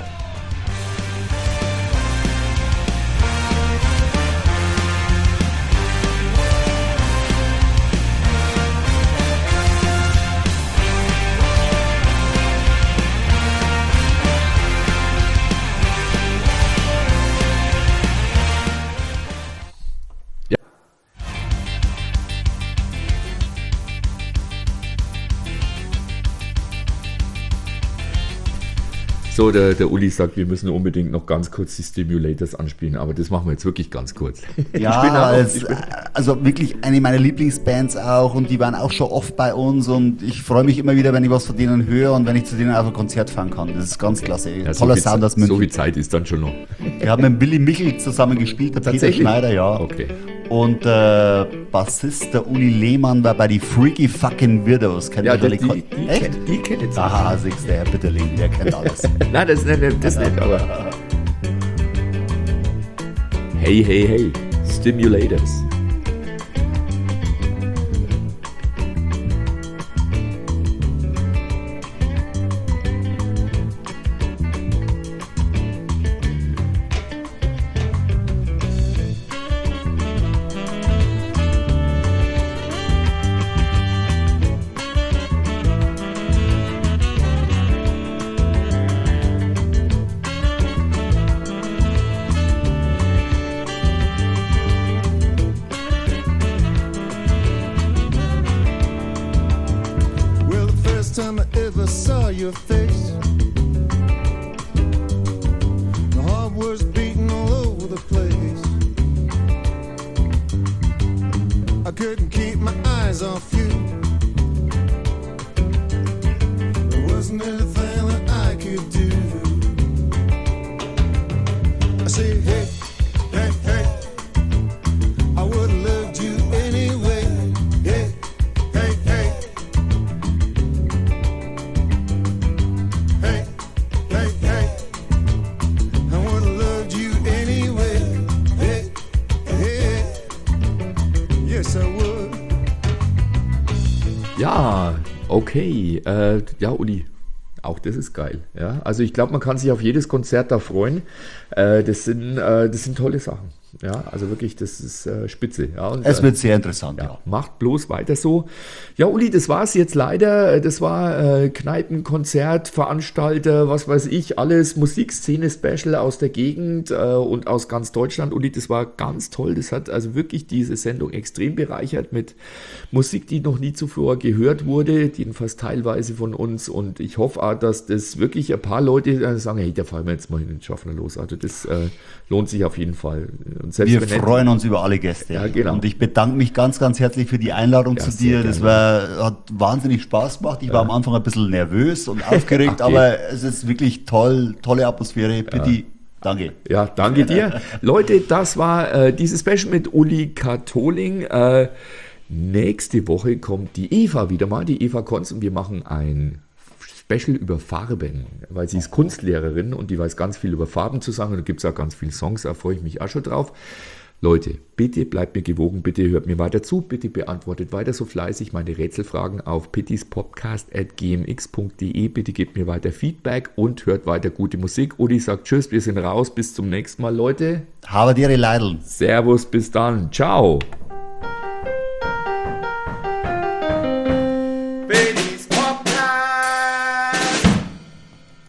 So, der, der Uli sagt, wir müssen unbedingt noch ganz kurz die Stimulators anspielen, aber das machen wir jetzt wirklich ganz kurz. Ja, Ich bin auch- als, ich bin- also wirklich eine meiner Lieblingsbands auch und die waren auch schon oft bei uns und ich freue mich immer wieder, wenn ich was von denen höre und wenn ich zu denen auf ein Konzert fahren kann. Das ist ganz klasse. Ja, so Toller viel Sound Ze- aus München. So viel Zeit ist dann schon noch. Wir haben mit Billy Michel zusammen gespielt, der Peter Tatsächlich? Schneider, ja. Okay. Und der Bassist, der Uli Lehmann, war bei die Freaky Fucking Weirdos. Kennt Ja, ihr die, alle? die, die, Echt? kennt- die kennt jetzt. Aha, siehst du, Herr Bitterling, der kennt alles. Nein, das, nein, nein, das nicht, aber. Hey, hey, hey. Stimulators. Well, the first time I ever saw your face, the heart was beating all over the place. I couldn't keep my eyes off you. There wasn't anything that I could do. I say, hey, hey, hey, I would have loved you anyway. Hey, hey, hey. Hey, hey, hey, I would have loved you anyway. Hey, hey, yes I would. Ja, okay. Äh, ja, Uli. Auch das ist geil. Ja? Also ich glaube, man kann sich auf jedes Konzert da freuen. Äh, das, sind, äh, das sind tolle Sachen. Ja, also wirklich, das ist äh, spitze. Ja, und, Es äh, wird sehr interessant, ja, ja. macht bloß weiter so. Ja, Uli, das war's jetzt leider. Das war äh, Kneipen, Konzert, Veranstalter, was weiß ich, alles Musikszene-Special aus der Gegend äh, und aus ganz Deutschland. Uli, das war ganz toll. Das hat also wirklich diese Sendung extrem bereichert mit Musik, die noch nie zuvor gehört wurde, jedenfalls teilweise von uns. Und ich hoffe auch, dass das wirklich ein paar Leute äh, sagen, hey, da fahren wir jetzt mal in den Schaffner los. Also das äh, lohnt sich auf jeden Fall. Und selbst Wir wenn nicht- freuen uns über alle Gäste. Ja, genau. Und ich bedanke mich ganz, ganz herzlich für die Einladung Ja, zu sehr dir. Das gerne. war, hat wahnsinnig Spaß gemacht. Ich war am Anfang ein bisschen nervös und aufgeregt, Okay. aber es ist wirklich toll, tolle Atmosphäre. Pitti, danke. Ja, danke dir. Leute, das war äh, dieses Special mit Uli Katoling. Äh, nächste Woche kommt die Eva wieder mal, die Eva Konz, und wir machen ein Special über Farben, weil sie ist Kunstlehrerin und die weiß ganz viel über Farben zu sagen und da gibt es auch ganz viele Songs, da freue ich mich auch schon drauf. Leute, bitte bleibt mir gewogen, bitte hört mir weiter zu, bitte beantwortet weiter so fleißig meine Rätselfragen auf pittispodcast at g m x punkt d e, bitte gebt mir weiter Feedback und hört weiter gute Musik. Uli sagt tschüss, wir sind raus, bis zum nächsten Mal, Leute. Habe dir Leideln. Servus, bis dann, ciao.